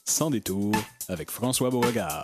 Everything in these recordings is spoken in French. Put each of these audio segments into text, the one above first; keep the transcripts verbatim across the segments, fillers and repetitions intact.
Sans détour avec François Beauregard.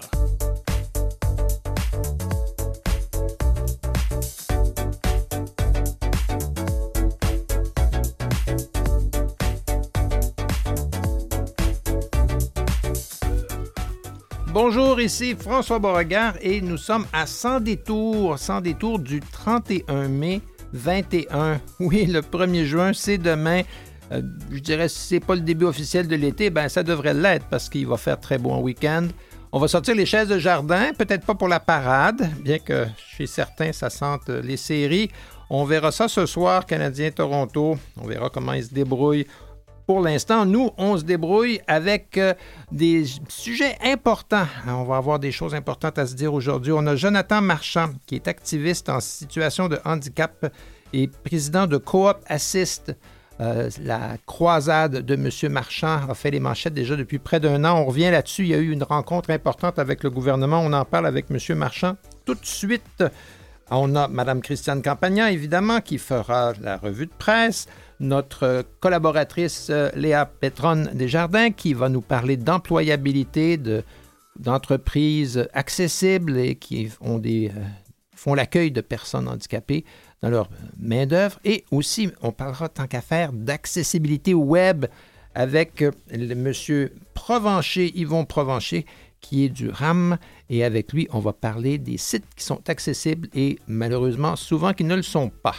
Bonjour, ici François Beauregard et nous sommes à Sans détour, Sans détour du trente et un mai vingt et un. Oui, le premier juin, c'est demain. Euh, je dirais, si c'est pas le début officiel de l'été, ben ça devrait l'être parce qu'il va faire très beau en week-end. On va sortir les chaises de jardin, peut-être pas pour la parade, bien que chez certains, ça sente les séries. On verra ça ce soir, Canadien-Toronto. On verra comment ils se débrouillent. Pour l'instant, nous, on se débrouille avec euh, des sujets importants. On va avoir des choses importantes à se dire aujourd'hui. On a Jonathan Marchand, qui est activiste en situation de handicap et président de Coop Assist. Euh, la croisade de M. Marchand a fait les manchettes déjà depuis près d'un an. On revient là-dessus. Il y a eu une rencontre importante avec le gouvernement. On en parle avec M. Marchand tout de suite. On a Mme Christiane Campagna, évidemment, qui fera la revue de presse. Notre collaboratrice Léa Pétronne-Desjardins, qui va nous parler d'employabilité, de, d'entreprises accessibles et qui ont des, euh, font l'accueil de personnes handicapées dans leur main-d'œuvre. Et aussi, on parlera, tant qu'à faire, d'accessibilité web avec le monsieur Provencher, Yvon Provencher, qui est du R A M. Et avec lui, on va parler des sites qui sont accessibles et malheureusement, souvent qui ne le sont pas.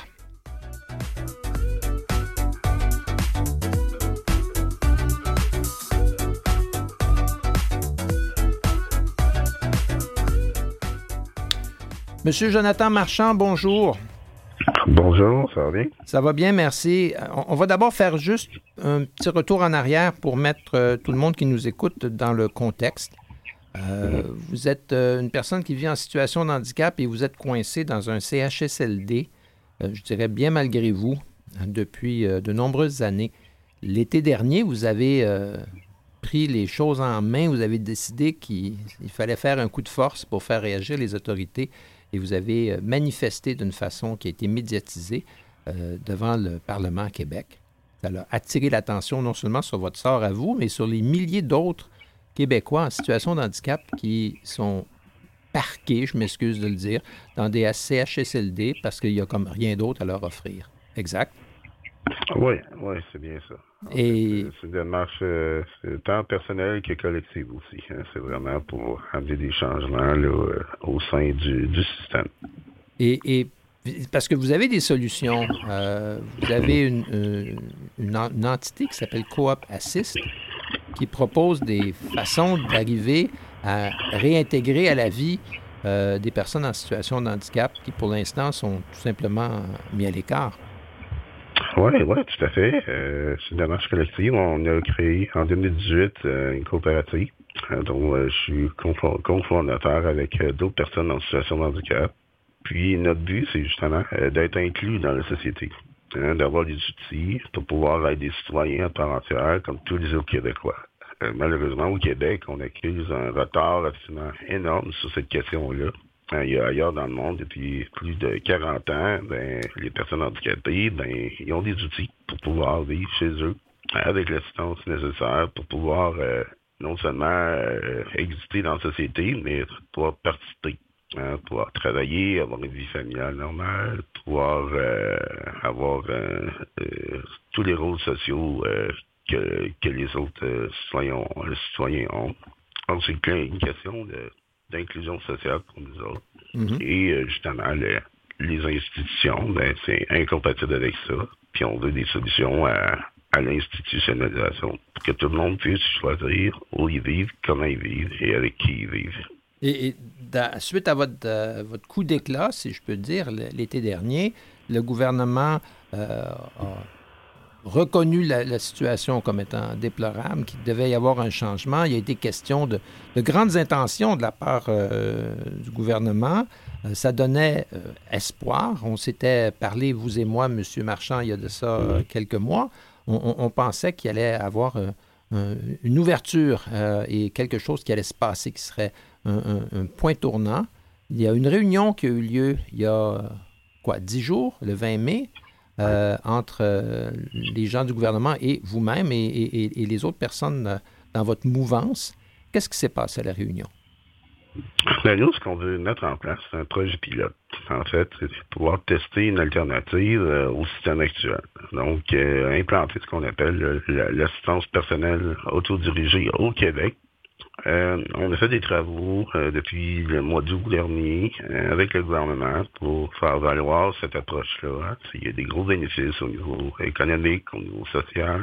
Monsieur Jonathan Marchand, bonjour. Bonjour, ça va bien? Ça va bien, merci. On va d'abord faire juste un petit retour en arrière pour mettre euh, tout le monde qui nous écoute dans le contexte. Euh, vous êtes euh, une personne qui vit en situation de handicap et vous êtes coincé dans un C H S L D, euh, je dirais bien malgré vous, depuis euh, de nombreuses années. L'été dernier, vous avez euh, pris les choses en main, vous avez décidé qu'il il fallait faire un coup de force pour faire réagir les autorités. Et vous avez manifesté d'une façon qui a été médiatisée euh, devant le Parlement à Québec. Ça a attiré l'attention non seulement sur votre sort à vous, mais sur les milliers d'autres Québécois en situation de handicap qui sont parqués, je m'excuse de le dire, dans des C H S L D parce qu'il n'y a comme rien d'autre à leur offrir. Exact? Oui, oui, c'est bien ça. Et... C'est, c'est une démarche euh, c'est tant personnelle que collective aussi. Hein. C'est vraiment pour amener des changements là, euh, au sein du, du système. Et, et parce que vous avez des solutions. Euh, vous avez une, une, une, une entité qui s'appelle Coop Assist qui propose des façons d'arriver à réintégrer à la vie euh, des personnes en situation de handicap qui, pour l'instant, sont tout simplement mis à l'écart. Oui, oui, tout à fait. Euh, c'est une démarche collective. On a créé en deux mille dix-huit euh, une coopérative euh, dont euh, je suis cofondateur avec euh, d'autres personnes en situation de handicap. Puis notre but, c'est justement euh, d'être inclus dans la société, hein, d'avoir des outils pour pouvoir être des citoyens à part entière comme tous les autres Québécois. Euh, malheureusement, au Québec, on accuse un retard absolument énorme sur cette question-là. Il y a ailleurs dans le monde, depuis plus de quarante ans, ben, les personnes handicapées, ben, ils ont des outils pour pouvoir vivre chez eux avec l'assistance nécessaire pour pouvoir euh, non seulement euh, exister dans la société, mais pouvoir participer, hein, pouvoir travailler, avoir une vie familiale normale, pouvoir euh, avoir euh, euh, tous les rôles sociaux euh, que, que les autres euh, citoyens, les citoyens ont. Donc, c'est une question de d'inclusion sociale pour nous autres. Mm-hmm. Et euh, justement, le, les institutions, ben, c'est incompatible avec ça. Puis on veut des solutions à, à l'institutionnalisation pour que tout le monde puisse choisir où ils vivent, comment ils vivent et avec qui ils vivent. Et, et dans, suite à votre, euh, votre coup d'éclat, si je peux dire, l'été dernier, le gouvernement euh, a reconnu la, la situation comme étant déplorable, qu'il devait y avoir un changement. Il y a été question de, de grandes intentions de la part euh, du gouvernement. Euh, ça donnait euh, espoir. On s'était parlé, vous et moi, M. Marchand, il y a de ça euh, quelques mois. On, on, on pensait qu'il allait avoir euh, un, une ouverture euh, et quelque chose qui allait se passer, qui serait un, un, un point tournant. Il y a une réunion qui a eu lieu il y a, quoi, dix jours, le vingt mai, euh, entre euh, les gens du gouvernement et vous-même et, et, et les autres personnes dans votre mouvance. Qu'est-ce qui s'est passé à la réunion? Ben, nous, ce qu'on veut mettre en place, c'est un projet pilote. En fait, c'est pouvoir tester une alternative euh, au système actuel. Donc, euh, implanter ce qu'on appelle euh, l'assistance personnelle autodirigée au Québec. Euh, on a fait des travaux euh, depuis le mois d'août dernier euh, avec le gouvernement pour faire valoir cette approche-là. Hein. Il y a des gros bénéfices au niveau économique, au niveau social.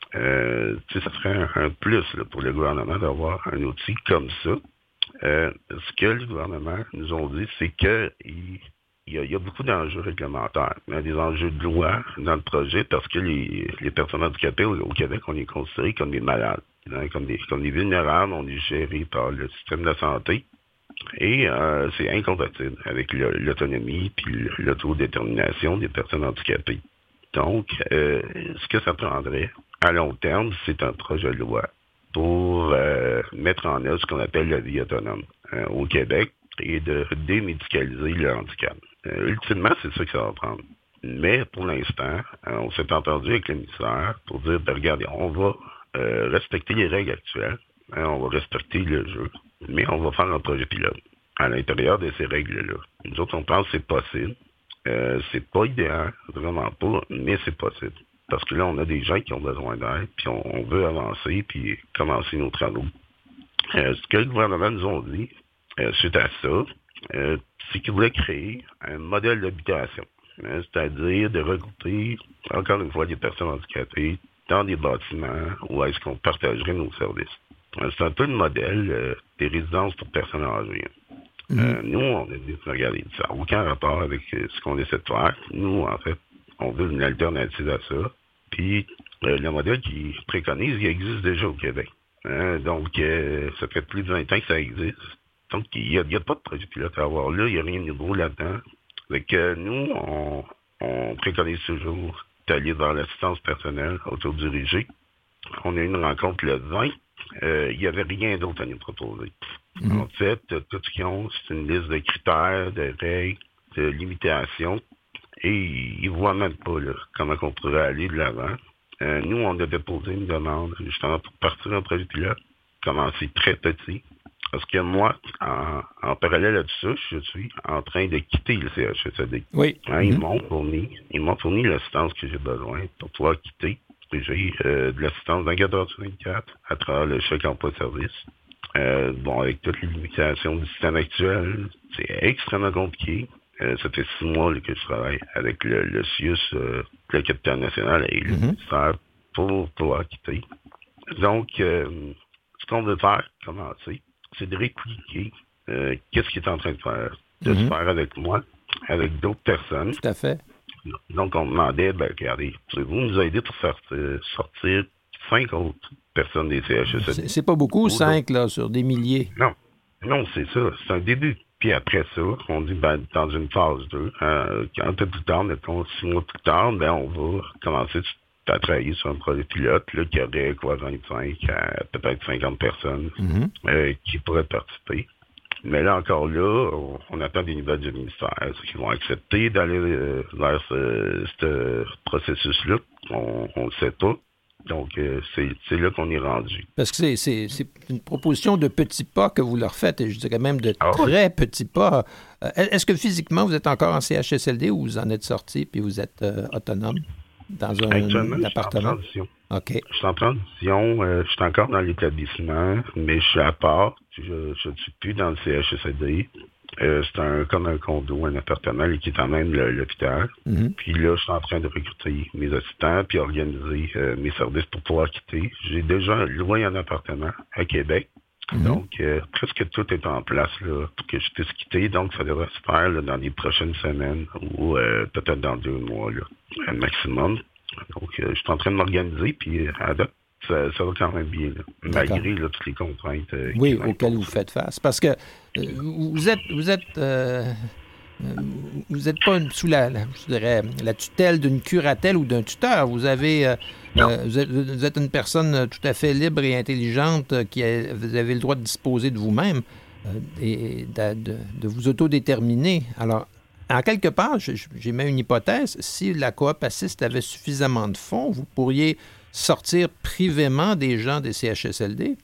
Euh, ça serait un, un plus là, pour le gouvernement d'avoir un outil comme ça. Euh, ce que le gouvernement nous ont dit, c'est que il, il, y a, il y a beaucoup d'enjeux réglementaires. Il y a des enjeux de loi dans le projet parce que les, les personnes handicapées au, au Québec, on est considérés comme des malades. Hein, comme, des, comme des vulnérables, on est gérés par le système de la santé. Et euh, c'est incompatible avec le, l'autonomie puis l'autodétermination des personnes handicapées. Donc, euh, ce que ça prendrait à long terme, c'est un projet de loi pour euh, mettre en œuvre ce qu'on appelle la vie autonome euh, au Québec et de démédicaliser le handicap. Euh, ultimement, c'est ça que ça va prendre. Mais pour l'instant, euh, on s'est entendu avec le ministère pour dire, ben, regardez, on va euh, respecter les règles actuelles, hein, on va respecter le jeu, mais on va faire un projet pilote à l'intérieur de ces règles-là. Nous autres, on pense que c'est possible. Euh, c'est pas idéal, vraiment pas, mais c'est possible. Parce que là, on a des gens qui ont besoin d'aide, puis on, on veut avancer, puis commencer nos travaux. Euh, ce que le gouvernement nous a dit, euh, suite à ça, euh, c'est qu'il voulait créer un modèle d'habitation. Hein, c'est-à-dire de regrouper, encore une fois, des personnes handicapées dans des bâtiments où est-ce qu'on partagerait nos services. Euh, c'est un peu le modèle euh, des résidences pour personnes âgées. Mm-hmm. Euh, nous, on a dit, regardez, ça n'a aucun rapport avec euh, ce qu'on essaie de faire. Nous, en fait, on veut une alternative à ça. Puis, euh, le modèle qui préconise, il existe déjà au Québec. Hein? Donc, euh, ça fait plus de vingt ans que ça existe. Donc, il n'y a, a pas de projet pilote à avoir là. Il n'y a rien de nouveau là-dedans. Fait que nous, on, on préconise toujours d'aller vers l'assistance personnelle autodirigée. On a eu une rencontre le vingt. Euh, il n'y avait rien d'autre à nous proposer. Mm-hmm. En fait, tout ce qu'ils ont, c'est une liste de critères, de règles, de limitations. Et ils ne voient même pas là, comment on pourrait aller de l'avant. Euh, nous, on a déposé une demande justement pour partir un projet pilote, commencer très petit. Parce que moi, en, en parallèle à tout ça, je suis en train de quitter le C H S L D. Oui. Hein, mm-hmm. Ils m'ont fourni, ils m'ont fourni l'assistance que j'ai besoin pour pouvoir quitter. J'ai euh, de l'assistance vingt-quatre heures sur vingt-quatre à travers le chèque emploi de service. Euh, bon, avec toutes les limitations du système actuel, c'est extrêmement compliqué. Euh, ça fait six mois là, que je travaille avec le, le C I U S, euh, le capitaine national et le mm-hmm. ministère pour pouvoir quitter. Donc, euh, ce qu'on veut faire, commencer, c'est de répliquer euh, qu'est-ce qu'il est en train de faire, de mm-hmm. se faire avec moi, avec d'autres personnes. Tout à fait. Donc, on demandait, ben, regardez, pouvez-vous nous aider pour sortir, sortir cinq autres personnes des C H S L D? C'est, c'est pas beaucoup, cinq, là, sur des milliers. Non, non, c'est ça, c'est un début. Puis après ça, on dit, ben, dans une phase deux, euh, un peu plus tard, mettons six mois plus tard, ben, on va commencer à travailler sur un projet pilote, là, qui aurait, quoi, vingt-cinq à peut-être cinquante personnes mm-hmm. euh, qui pourraient participer. Mais là, encore là, on, on attend des nouvelles du ministère, ceux qui vont accepter d'aller euh, vers ce, ce processus-là. On ne le sait pas. Donc, euh, c'est, c'est là qu'on est rendu. Parce que c'est, c'est, c'est une proposition de petits pas que vous leur faites, et je dirais même de ah, très oui. petits pas. Euh, est-ce que physiquement, vous êtes encore en C H S L D ou vous en êtes sorti puis vous êtes euh, autonome dans un, un appartement? Je suis en transition. OK. Je suis en transition. Euh, je suis encore dans l'établissement, mais je suis à part. Je ne suis plus dans le C H S L D. Euh, c'est un, comme un condo, un appartement qui est en même le, l'hôpital. Mm-hmm. Puis là, je suis en train de recruter mes assistants puis organiser euh, mes services pour pouvoir quitter. J'ai déjà loué un appartement à Québec. Mm-hmm. Donc, euh, presque tout est en place là, pour que je puisse quitter. Donc, ça devrait se faire là, dans les prochaines semaines ou euh, peut-être dans deux mois, là, un maximum. Donc, euh, je suis en train de m'organiser, puis à date, Ça, ça va quand même bien, là, malgré là, toutes les contraintes. Euh, oui, auxquelles vous faites face. Parce que euh, vous êtes vous êtes euh, vous n'êtes pas sous la, la, je dirais, la tutelle d'une curatelle ou d'un tuteur. Vous avez euh, euh, vous, êtes, vous êtes une personne tout à fait libre et intelligente qui a, vous avez le droit de disposer de vous-même euh, et de, de, de vous autodéterminer. Alors, en quelque part, j'ai, j'ai mis une hypothèse. Si la coop assiste avait suffisamment de fonds, vous pourriez sortir privément des gens des C H S L D.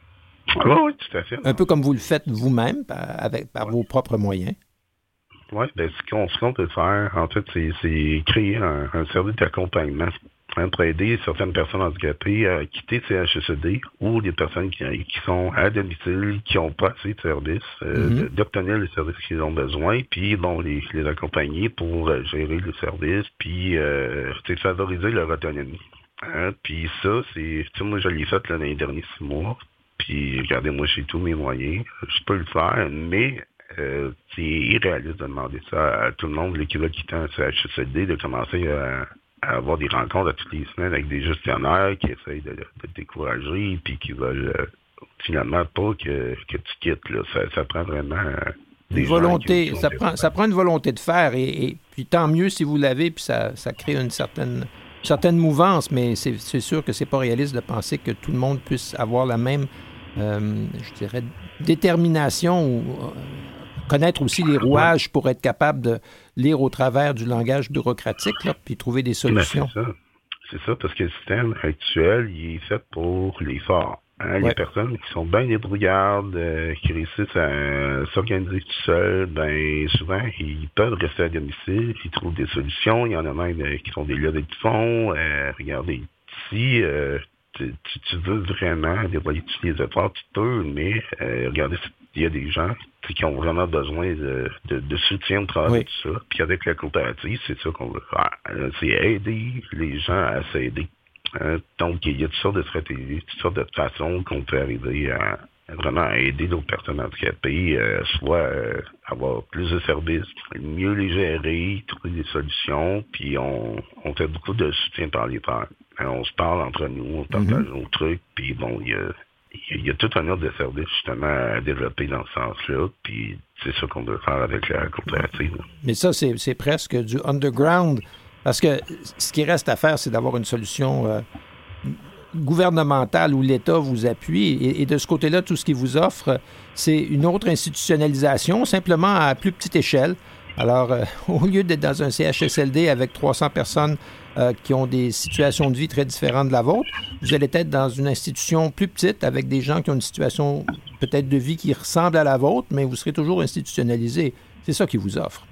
Oui, oui, tout à fait. Un peu comme vous le faites vous-même, par, avec, par vos propres moyens. Oui, bien, ce qu'on, ce qu'on peut faire, en fait, c'est, c'est créer un, un service d'accompagnement hein, pour aider certaines personnes handicapées à quitter C H S L D ou des personnes qui, qui sont à domicile, qui n'ont pas assez de services, euh, mm-hmm. d'obtenir les services qu'ils ont besoin, puis bon, les, les accompagner pour euh, gérer le service, puis euh, favoriser leur autonomie. Hein? Puis ça, c'est, tu sais, moi, je l'ai fait là, dans les derniers six mois, puis regardez, moi, j'ai tous mes moyens, je peux le faire, mais Euh, c'est irréaliste de demander ça à tout le monde là, qui va quitter un C H S L D, de commencer à, à avoir des rencontres à toutes les semaines avec des gestionnaires qui essayent de, de te décourager puis qui veulent euh, finalement pas que, que tu quittes. Là. Ça, ça prend vraiment euh, des une volonté. Qui, qui ça, prend, ça prend une volonté de faire et, et puis tant mieux si vous l'avez, puis ça, ça crée une certaine, certaine mouvance, mais c'est, c'est sûr que c'est pas réaliste de penser que tout le monde puisse avoir la même, euh, je dirais, détermination ou euh, connaître aussi les rouages pour être capable de lire au travers du langage bureaucratique, là, puis trouver des solutions. Ben, c'est ça. C'est ça, parce que le système actuel, il est fait pour les forts. Hein? Ouais. Les personnes qui sont bien débrouillardes, euh, qui réussissent à euh, s'organiser tout seuls, ben souvent, ils peuvent rester à domicile, ils trouvent des solutions. Il y en a même euh, qui font des levées de fonds. Euh, regardez, si euh, tu, tu, tu veux vraiment déployer tous les efforts, tu peux, mais euh, regardez, il y a des gens qui ont vraiment besoin de, de, de soutien au travers oui. de tout ça. Puis avec la coopérative, c'est ça qu'on veut faire. C'est aider les gens à s'aider. Hein? Donc, il y a toutes sortes de stratégies, toutes sortes de façons qu'on peut arriver à, à vraiment aider d'autres personnes handicapées, euh, soit euh, avoir plus de services, mieux les gérer, trouver des solutions. Puis on, on fait beaucoup de soutien par les pairs. Hein? On se parle entre nous, on partage mm-hmm. nos trucs, puis bon, il y a... Il y a tout un ordre de service justement à développer dans ce sens-là, puis c'est ça qu'on veut faire avec la coopérative. Mais ça, c'est, c'est presque du underground, parce que ce qui reste à faire, c'est d'avoir une solution euh, gouvernementale où l'État vous appuie, et, et de ce côté-là, tout ce qu'il vous offre, c'est une autre institutionnalisation, simplement à plus petite échelle. Alors, euh, au lieu d'être dans un C H S L D avec trois cents personnes euh, qui ont des situations de vie très différentes de la vôtre, vous allez être dans une institution plus petite avec des gens qui ont une situation peut-être de vie qui ressemble à la vôtre, mais vous serez toujours institutionnalisé. C'est ça qu'ils vous offre.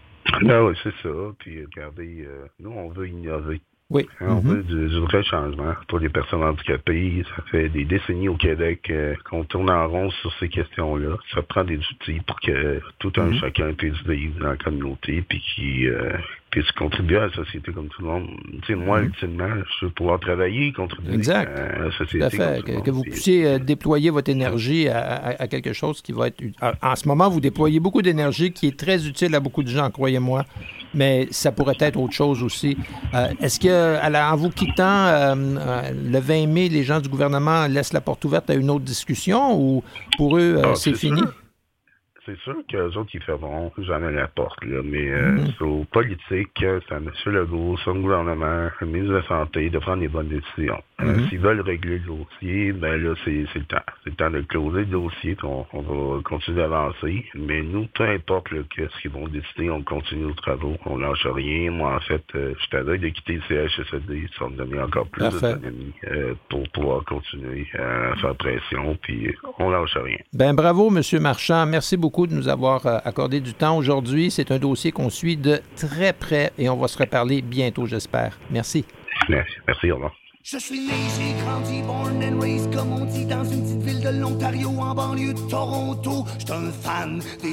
Ben oui, c'est ça. Puis regardez, euh, nous, on veut innover. Oui. Hein, on mm-hmm. veut du, du vrai changement pour les personnes handicapées. Ça fait des décennies au Québec euh, qu'on tourne en rond sur ces questions-là. Ça prend des outils pour que tout un mm-hmm. chacun puisse vivre dans la communauté puis qui euh, puisse contribuer à la société comme tout le monde. Tu sais, moi, mm-hmm. ultimement, je veux pouvoir travailler, contribuer exact. à la société. Tout à fait. Que, que vous puissiez euh, déployer votre énergie à, à, à quelque chose qui va être... En ce moment, vous déployez beaucoup d'énergie qui est très utile à beaucoup de gens, croyez-moi. Mais ça pourrait être autre chose aussi. Euh, est-ce que, en vous quittant, euh, euh, le vingt mai, les gens du gouvernement laissent la porte ouverte à une autre discussion ou pour eux, euh, ah, c'est, c'est fini? Sûr. C'est sûr qu'eux autres, ils feront jamais la porte, là. Mais euh, mm-hmm. c'est aux politiques, c'est à M. Legault, son gouvernement, le ministre de la Santé, de prendre les bonnes décisions. Mm-hmm. Euh, s'ils veulent régler le dossier, ben là, c'est, c'est le temps. C'est le temps de closer le dossier, puis on, on va continuer d'avancer. Mais nous, peu importe là, ce qu'ils vont décider, on continue nos travaux, on lâche rien. Moi, en fait, euh, je suis à veille de quitter le C H S L D, ça va me donner encore plus Parfait. d'autonomie euh, pour pouvoir continuer à faire pression, puis on lâche rien. Ben bravo, M. Marchand. Merci beaucoup de nous avoir accordé du temps aujourd'hui. C'est un dossier qu'on suit de très près et on va se reparler bientôt, j'espère. Merci. Merci, Merci au revoir. Je suis né, j'ai grandi, born and raised, comme on dit, dans une petite ville de l'Ontario, en banlieue de Toronto. J'suis un fan des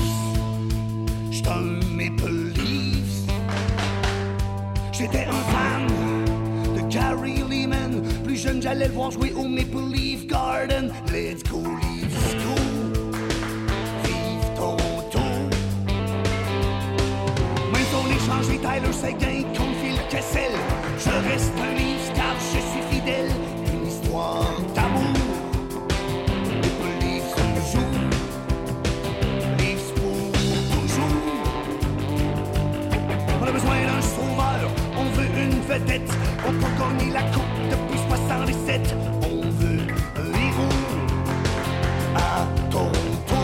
Leafs, j'suis un Maple Leafs. J'étais un fan de Gary Leeman, plus jeune j'allais le voir jouer au Maple Leaf Garden. Let's go Leafs, go! Vive Toronto! Même si on échangeait Tyler Seguin contre Phil Kessel, je reste un Leafs car je suis fidèle. Une histoire d'amour. Maple Leafs toujours. Leafs pour toujours. On a besoin d'un sauveur, on veut une vedette. On peut gagner la coupe depuis soixante-dix-sept. On veut un héros à Toronto.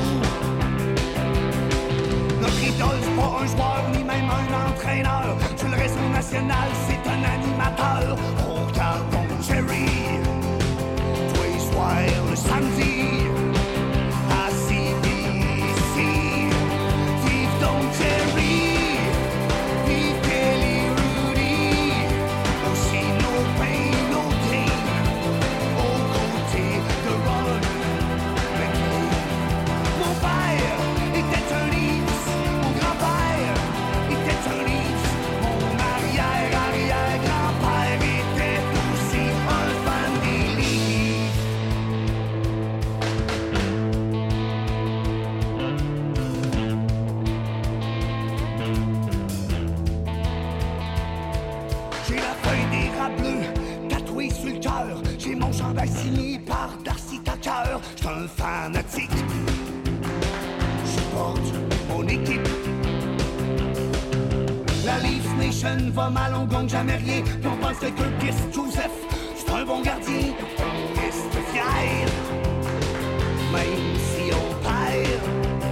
Notre idole, c'est pas un joueur ni même un entraîneur. Sur le réseau national, c'est un animateur. On regarde, on signé par Darcy Tucker. J'suis un fanatique. J'porte mon équipe. La Leaf Nation va mal, on gagne jamais rien. Puis on pense que Curtis Joseph, c'est un bon gardien. On reste fier, même si on perd.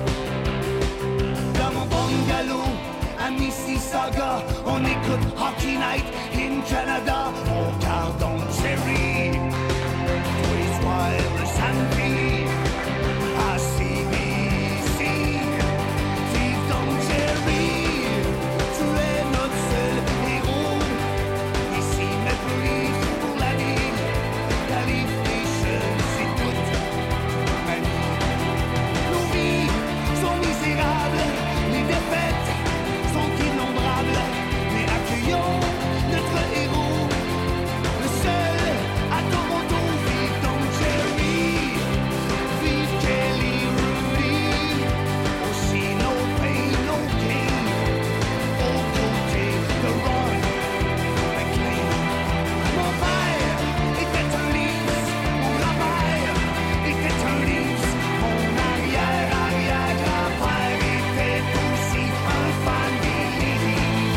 Dans mon bungalow à Mississauga, on écoute Hockey Night in Canada. On regarde on Jerry, tous les soirs le samedi à C B C. Vive donc Jerry, tu es notre seul héros. Ici Maple Leaf pour la vie, la Leaf Nation c'est toute ma vie. Nos vies sont misérables, les défaites sont innombrables, mais accueillons notre héros, le seul à Toronto. Vive donc Jerry, vive Kelly Rudy, aussi no pain, no gain, aux côtés de Ron McLean. Mon père était un Leafs, mon grand-père était un Leafs, mon arrière-arrière-grand-père était aussi un fan des Leafs.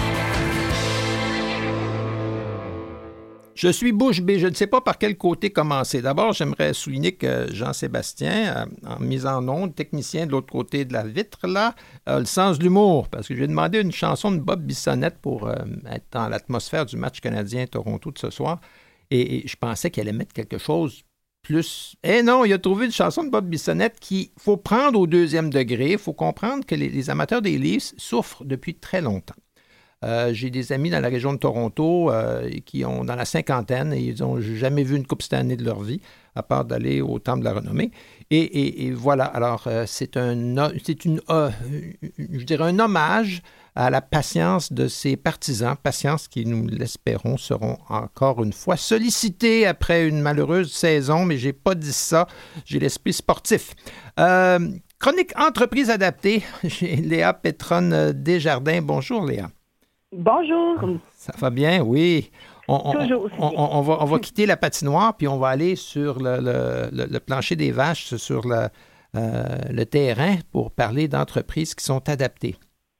Je suis bouche bée. Je ne sais pas par quel côté commencer. D'abord, j'aimerais souligner que Jean-Sébastien, euh, en mise en onde, technicien de l'autre côté de la vitre, là, a le sens de l'humour. Parce que je lui ai demandé une chanson de Bob Bissonnette pour euh, être dans l'atmosphère du match canadien-Toronto de ce soir. Et, et je pensais qu'elle allait mettre quelque chose plus... Eh non, il a trouvé une chanson de Bob Bissonnette qu'il faut prendre au deuxième degré. Il faut comprendre que les, les amateurs des Leafs souffrent depuis très longtemps. Euh, j'ai des amis dans la région de Toronto euh, qui ont dans la cinquantaine et ils n'ont jamais vu une Coupe Stanley de leur vie, à part d'aller au Temple de la Renommée. Et, et, et voilà, alors euh, c'est un, c'est une, euh, je dirais un hommage à la patience de ces partisans, patience qui, nous l'espérons, seront encore une fois sollicités après une malheureuse saison, mais je n'ai pas dit ça, j'ai l'esprit sportif. Euh, chronique entreprise adaptée, j'ai Léa Pétronne-Desjardins. Bonjour Léa. Bonjour. Ça va bien, oui. On, on, Toujours. on, on, on, va, on va quitter la patinoire, puis on va aller sur le, le, le, le plancher des vaches, sur le, euh, le terrain, pour parler d'entreprises qui sont adaptées.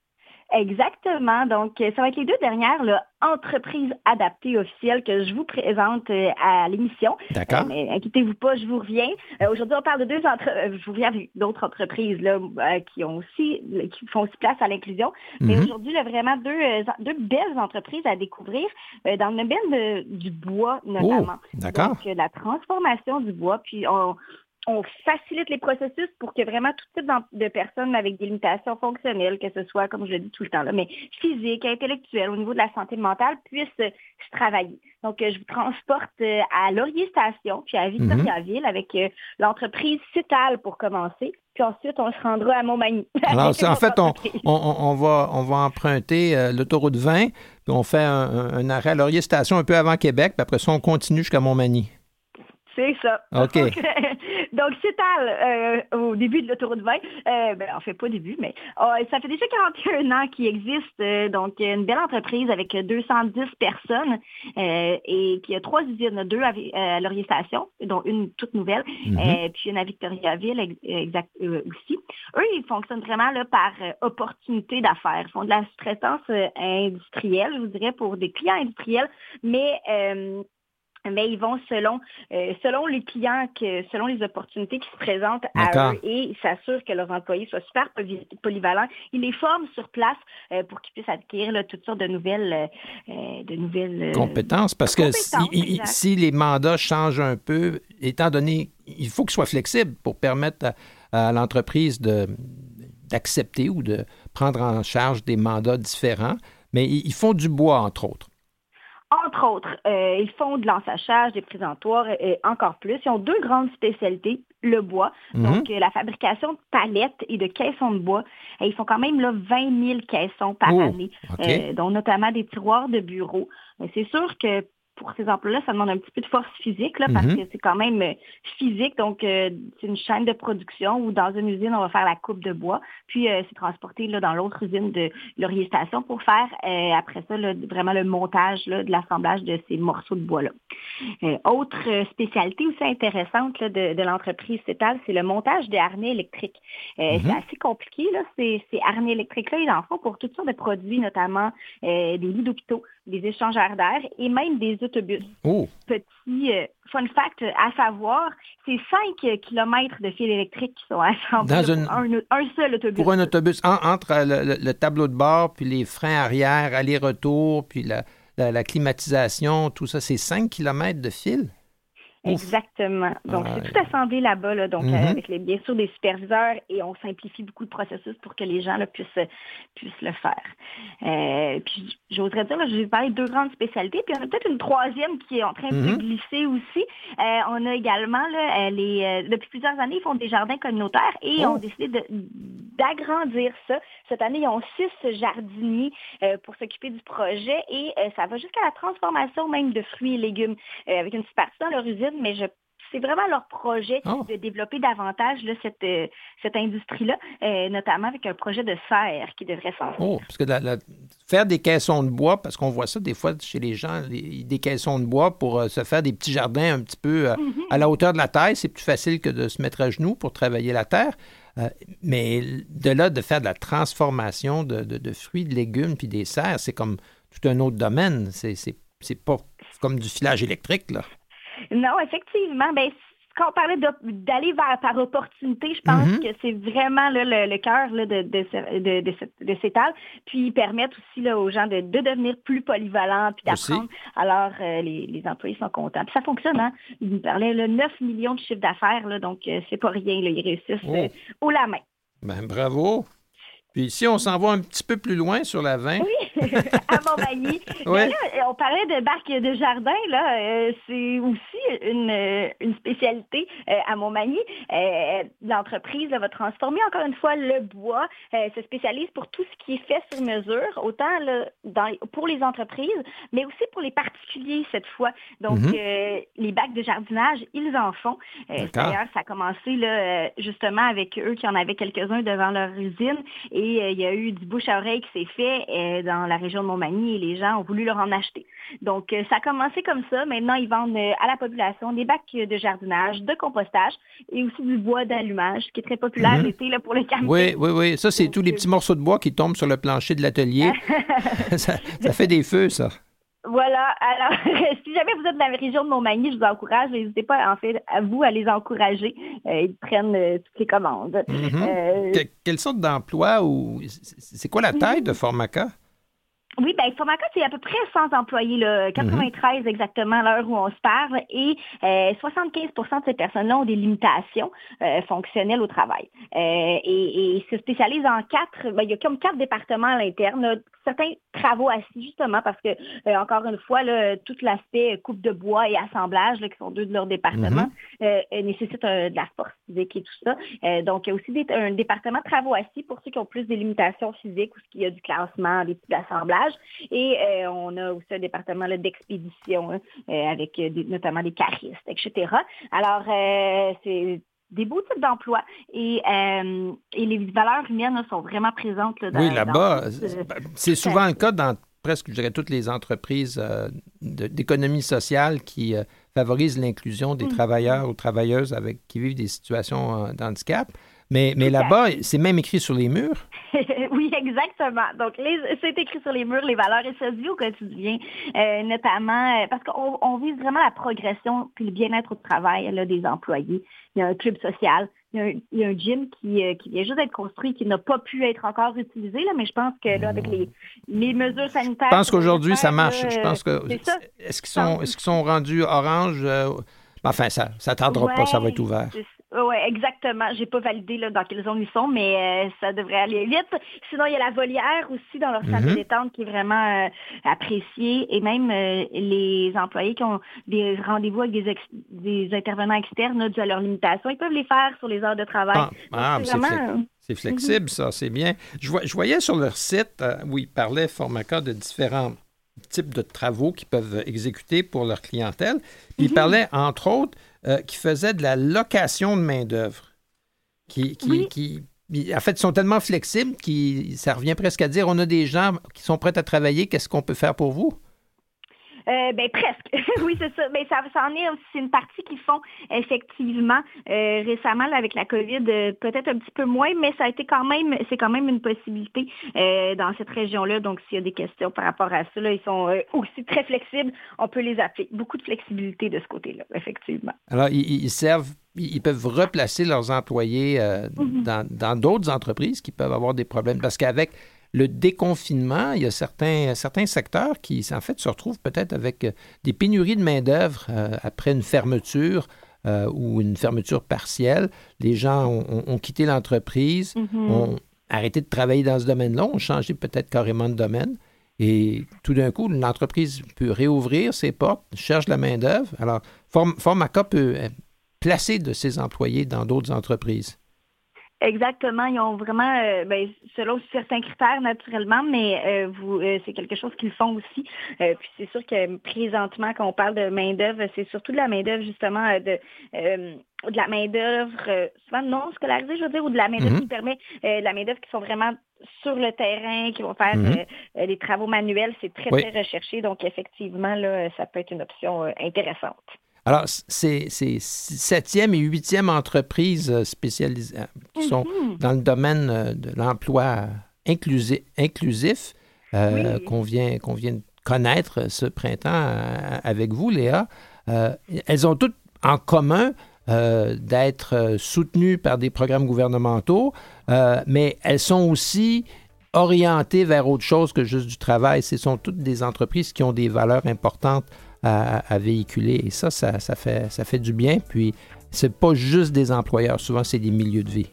Exactement. Donc, ça va être les deux dernières là, entreprises adaptées officielles que je vous présente euh, à l'émission. D'accord. Euh, mais inquiétez-vous pas, je vous reviens. Euh, aujourd'hui, on parle de deux entreprises. Je vous reviens avec d'autres entreprises là, euh, qui ont aussi, qui font aussi place à l'inclusion. Mm-hmm. Mais aujourd'hui, là, vraiment deux, euh, deux belles entreprises à découvrir euh, dans le domaine de, du bois, notamment. Oh, d'accord. Donc, euh, la transformation du bois. Puis, on On facilite les processus pour que vraiment tout type de personnes avec des limitations fonctionnelles, que ce soit, comme je le dis tout le temps, là, mais physique, intellectuelle, au niveau de la santé mentale, puissent euh, travailler. Donc, euh, je vous transporte euh, à Laurier Station, puis à Victoriaville, mm-hmm. avec euh, l'entreprise Cital pour commencer. Puis ensuite, on se rendra à Montmagny. Alors, en fait, on, on, on, va, on va emprunter euh, l'autoroute vingt, puis on fait un, un, un arrêt à Laurier Station un peu avant Québec, puis après ça, on continue jusqu'à Montmagny. C'est ça. OK. Donc, donc Cital, euh, au début de l'autoroute vingt, euh, ben, en fait, pas au début, mais euh, ça fait déjà quarante et un ans qu'il existe. Euh, donc, une belle entreprise avec deux cent dix personnes euh, et qui a trois usines, deux à, à Laurier Station, dont une toute nouvelle, mm-hmm. euh, puis une à Victoriaville exact, euh, aussi. Eux, ils fonctionnent vraiment là, par euh, opportunité d'affaires. Ils font de la sous-traitance euh, industrielle, je vous dirais, pour des clients industriels, mais... Euh, mais ils vont selon euh, selon les clients, que, selon les opportunités qui se présentent à D'accord. eux et ils s'assurent que leurs employés soient super poly- polyvalents. Ils les forment sur place euh, pour qu'ils puissent acquérir là, toutes sortes de nouvelles, euh, de nouvelles euh, compétences. Parce que si, si les mandats changent un peu, étant donné, il faut qu'ils soient flexibles pour permettre à, à l'entreprise de, d'accepter ou de prendre en charge des mandats différents. Mais ils, ils font du bois, entre autres. Entre autres, euh, ils font de l'ensachage, des présentoirs et encore plus. Ils ont deux grandes spécialités, le bois, mm-hmm. donc euh, la fabrication de palettes et de caissons de bois. Et ils font quand même là, vingt mille caissons par oh, année, okay. euh, dont notamment des tiroirs de bureau. Mais c'est sûr que pour ces emplois-là, ça demande un petit peu de force physique, là, parce mm-hmm. que c'est quand même euh, physique. Donc, euh, c'est une chaîne de production où dans une usine, on va faire la coupe de bois, puis euh, c'est transporté là, dans l'autre usine de Laurier Station pour faire, euh, après ça, là, vraiment le montage là, de l'assemblage de ces morceaux de bois-là. Euh, autre euh, spécialité aussi intéressante là, de, de l'entreprise Cétal, c'est le montage des harnais électriques. Euh, mm-hmm. C'est assez compliqué, là, ces, ces harnais électriques-là. Ils en font pour toutes sortes de produits, notamment euh, des lits d'hôpitaux, des échangeurs d'air et même des autobus. Oh. Petit euh, fun fact à savoir, c'est cinq kilomètres de fils électriques qui sont assemblés Dans pour une... un, un seul autobus. Pour un autobus, en, entre le, le, le tableau de bord, puis les freins arrière, aller-retour, puis la, la, la climatisation, tout ça, c'est cinq kilomètres de fil? Exactement. Donc, ah, c'est tout assemblé là-bas, là, donc mm-hmm. euh, avec les, bien sûr des superviseurs, et on simplifie beaucoup de processus pour que les gens là, puissent, puissent le faire. Euh, puis, j'oserais dire, là, je vais parler de deux grandes spécialités, puis on a peut-être une troisième qui est en train mm-hmm. de glisser aussi. Euh, on a également, là, les, euh, depuis plusieurs années, ils font des jardins communautaires et oh. ont décidé de, d'agrandir ça. Cette année, ils ont six jardiniers euh, pour s'occuper du projet et euh, ça va jusqu'à la transformation même de fruits et légumes euh, avec une superficie dans leur usine, mais je c'est vraiment leur projet oh. de développer davantage là, cette, euh, cette industrie-là, euh, notamment avec un projet de serre qui devrait s'en faire. Oh, parce que la, la, faire des caissons de bois, parce qu'on voit ça des fois chez les gens, les, des caissons de bois pour euh, se faire des petits jardins un petit peu euh, mm-hmm. à la hauteur de la taille, c'est plus facile que de se mettre à genoux pour travailler la terre. Euh, mais de là, de faire de la transformation de, de, de fruits, de légumes puis des serres, c'est comme tout un autre domaine. C'est, c'est, c'est pas comme du filage électrique, là. Non, effectivement. Ben, quand on parlait d'aller vers par opportunité, je pense mm-hmm. que c'est vraiment là, le, le cœur là, de, de, de, de, de Cétal. Puis ils permettent aussi là, aux gens de, de devenir plus polyvalents puis d'apprendre. Aussi. Alors, euh, les, les employés sont contents. Puis ça fonctionne, hein? Ils nous parlaient là, neuf millions de chiffres d'affaires, là, donc euh, c'est pas rien. Là, ils réussissent oh. euh, haut la main. Ben, bravo! Puis si on s'en va un petit peu plus loin sur la vingt. Oui, à Montmagny. Ouais. Là, on parlait de barques de jardin, là. Euh, c'est aussi une, une spécialité euh, à Montmagny. Euh, l'entreprise là, va transformer encore une fois le bois, euh, se spécialise pour tout ce qui est fait sur mesure, autant là, dans, pour les entreprises, mais aussi pour les particuliers cette fois. Donc, mm-hmm. euh, les bacs de jardinage, ils en font. Euh, d'ailleurs, ça a commencé là, justement avec eux qui en avaient quelques-uns devant leur usine. Et Et euh, il y a eu du bouche à oreille qui s'est fait euh, dans la région de Montmagny et les gens ont voulu leur en acheter. Donc, euh, ça a commencé comme ça. Maintenant, ils vendent euh, à la population des bacs de jardinage, de compostage et aussi du bois d'allumage, qui est très populaire mm-hmm. l'été là, pour les campings. Oui, oui, oui. Ça, c'est Donc, tous les petits morceaux de bois qui tombent sur le plancher de l'atelier. ça, ça fait des feux, ça. Voilà. Alors, si jamais vous êtes dans la région de Montmagny, je vous encourage. N'hésitez pas, en fait, à vous, à les encourager. Euh, ils prennent euh, toutes les commandes. Mm-hmm. Euh... Que, quelle sorte d'emploi ou c'est quoi la taille mm-hmm. de Formaca? Oui, bien, Formaca, c'est à peu près cent employés, là, quatre-vingt-treize mm-hmm. exactement à l'heure où on se parle, et euh, soixante-quinze pour cent de ces personnes-là ont des limitations euh, fonctionnelles au travail. Euh, et, et se spécialisent en quatre, ben, il y a comme quatre départements à l'interne, là, certains travaux assis, justement, parce que, euh, encore une fois, là, tout l'aspect coupe de bois et assemblage, là, qui sont deux de leurs départements, mm-hmm. euh, nécessite euh, de la force physique et tout ça. Euh, donc, il y a aussi des, un département de travaux assis pour ceux qui ont plus des limitations physiques ou ce qu'il y a du classement, des types d'assemblage. Et euh, on a aussi un département là, d'expédition hein, euh, avec euh, des, notamment des caristes, et cetera. Alors, euh, c'est des beaux types d'emplois et, euh, et les valeurs humaines là, sont vraiment présentes. Là, dans, oui, là-bas, dans, c'est, c'est souvent le cas dans presque, je dirais, toutes les entreprises euh, de, d'économie sociale qui euh, favorisent l'inclusion des mmh. travailleurs ou travailleuses avec, qui vivent des situations euh, d'handicap. Mais, mais là-bas, c'est même écrit sur les murs. Oui, exactement. Donc, les, c'est écrit sur les murs, les valeurs, et ça se vit au quotidien, euh, notamment euh, parce qu'on on vise vraiment la progression puis le bien-être au travail là, des employés. Il y a un club social, il y a un, il y a un gym qui, euh, qui vient juste d'être construit, qui n'a pas pu être encore utilisé, là, mais je pense que là, avec les, les mesures sanitaires... Je pense qu'aujourd'hui, ça marche. Là, je pense que... C'est ça. Est-ce qu'ils sont, est-ce qu'ils sont rendus orange? Euh, enfin, ça ne tardera ouais, pas, ça va être ouvert. Oui, exactement. J'ai pas validé là, dans quelle zone ils sont, mais euh, ça devrait aller vite. Sinon, il y a la volière aussi dans leur salle mm-hmm. de détente qui est vraiment euh, appréciée. Et même euh, les employés qui ont des rendez-vous avec des, ex- des intervenants externes là, dû à leurs limitations, ils peuvent les faire sur les heures de travail. Ah, ah c'est, vraiment... c'est, flex- c'est flexible, mm-hmm. ça, c'est bien. Je, vois, je voyais sur leur site euh, où ils parlaient Formaca de différents type de travaux qu'ils peuvent exécuter pour leur clientèle. Puis, Mm-hmm. il parlait, entre autres, euh, qu'ils faisaient de la location de main-d'œuvre. Qui, qui, Oui. qui, en fait, ils sont tellement flexibles que ça revient presque à dire on a des gens qui sont prêts à travailler, qu'est-ce qu'on peut faire pour vous? Euh, ben presque. Oui, c'est ça. Ben ça, ça en est c'est une partie qu'ils font effectivement euh, récemment là, avec la COVID, euh, peut-être un petit peu moins, mais ça a été quand même, c'est quand même une possibilité euh, dans cette région-là. Donc, s'il y a des questions par rapport à ça, là, ils sont euh, aussi très flexibles. On peut les appeler. Beaucoup de flexibilité de ce côté-là, effectivement. Alors, ils, ils servent, ils peuvent replacer leurs employés euh, Mm-hmm. dans, dans d'autres entreprises qui peuvent avoir des problèmes. Parce qu'avec le déconfinement, il y a certains, certains secteurs qui, en fait, se retrouvent peut-être avec des pénuries de main-d'œuvre euh, après une fermeture euh, ou une fermeture partielle. Les gens ont, ont, ont quitté l'entreprise, Mm-hmm. ont arrêté de travailler dans ce domaine-là, ont changé peut-être carrément de domaine. Et tout d'un coup, l'entreprise peut réouvrir ses portes, cherche de la main-d'œuvre. Alors, Form- Formaca peut placer de ses employés dans d'autres entreprises. Exactement, ils ont vraiment, euh, ben, selon certains critères naturellement, mais euh, vous, euh, c'est quelque chose qu'ils font aussi. Euh, puis c'est sûr que présentement, quand on parle de main d'œuvre, c'est surtout de la main d'œuvre justement euh, de euh, de la main d'œuvre euh, souvent non scolarisée, je veux dire, ou de la main d'œuvre Mm-hmm. qui permet euh, de la main d'œuvre qui sont vraiment sur le terrain, qui vont faire Mm-hmm. euh, euh, des travaux manuels. C'est très Oui. très recherché, donc effectivement là, ça peut être une option euh, intéressante. Alors, c'est, c'est septième et huitième entreprises spécialisées qui sont Mm-hmm. dans le domaine de l'emploi inclusif, inclusif euh, Oui. qu'on vient, qu'on vient de connaître ce printemps euh, avec vous, Léa. Euh, elles ont toutes en commun euh, d'être soutenues par des programmes gouvernementaux, euh, mais elles sont aussi orientées vers autre chose que juste du travail. Ce sont toutes des entreprises qui ont des valeurs importantes À, à véhiculer. Et ça, ça, ça, fait, ça fait du bien. Puis, c'est pas juste des employeurs. Souvent, c'est des milieux de vie.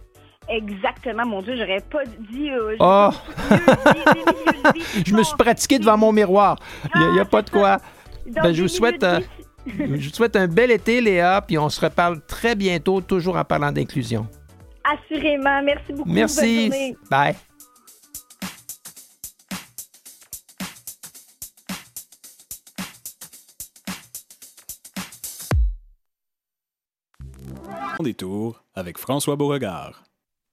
Exactement, mon Dieu, j'aurais pas dit... Euh, Oh! des milieux de vie. Je me suis pratiqué devant mon miroir. Il n'y a, a pas de quoi. Donc, Ben, je, vous des souhaite, milieux euh, de vie. je vous souhaite un bel été, Léa. Puis, on se reparle très bientôt, toujours en parlant d'inclusion. Assurément. Merci beaucoup. Bonne Merci. journée. Bye. Détour avec François Beauregard.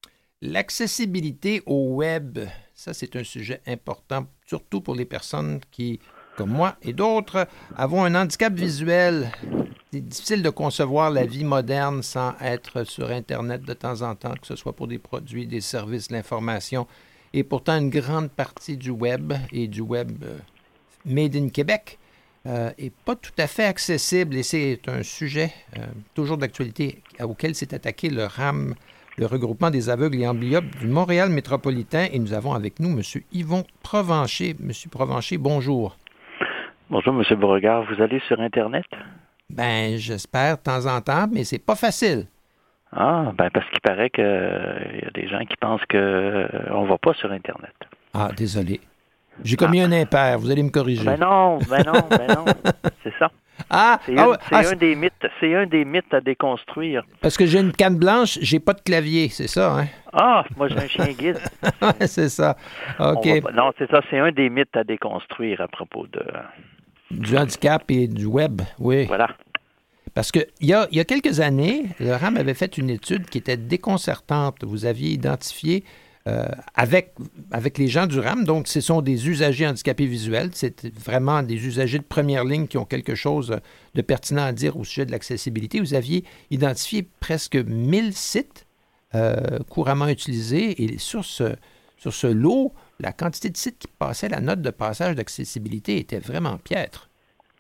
L'accessibilité au web, ça c'est un sujet important, surtout pour les personnes qui, comme moi et d'autres, avons un handicap visuel. C'est difficile de concevoir la vie moderne sans être sur Internet de temps en temps, que ce soit pour des produits, des services, l'information. Et pourtant, une grande partie du web et du web euh, made in Québec Euh, est pas tout à fait accessible et c'est un sujet euh, toujours d'actualité auquel s'est attaqué le RAM, le regroupement des aveugles et amblyopes du Montréal métropolitain. Et nous avons avec nous M. Yvon Provencher. M. Provencher, bonjour. Bonjour, M. Beauregard. Vous allez sur Internet? Ben, j'espère de temps en temps, mais c'est pas facile. Ah, ben parce qu'il paraît qu'il euh, y a des gens qui pensent qu'on euh, ne va pas sur Internet. Ah, désolé. J'ai commis ah. un impair, vous allez me corriger. Ben non, ben non, ben non, c'est ça. Ah, c'est ah, un, c'est ah, un des mythes, c'est un des mythes à déconstruire. Parce que j'ai une canne blanche, j'ai pas de clavier, c'est ça, hein? Ah, moi j'ai un chien guide. C'est ça. OK. Pas, non, c'est ça, c'est un des mythes à déconstruire à propos de... Du handicap et du web, oui. Voilà. Parce qu'il y a, y a quelques années, le RAM avait fait une étude qui était déconcertante. Vous aviez identifié euh, avec, avec les gens du RAM, donc ce sont des usagers handicapés visuels, c'est vraiment des usagers de première ligne qui ont quelque chose de pertinent à dire au sujet de l'accessibilité. Vous aviez identifié presque mille sites euh, couramment utilisés et sur ce, sur ce lot, la quantité de sites qui passaient la note de passage d'accessibilité était vraiment piètre.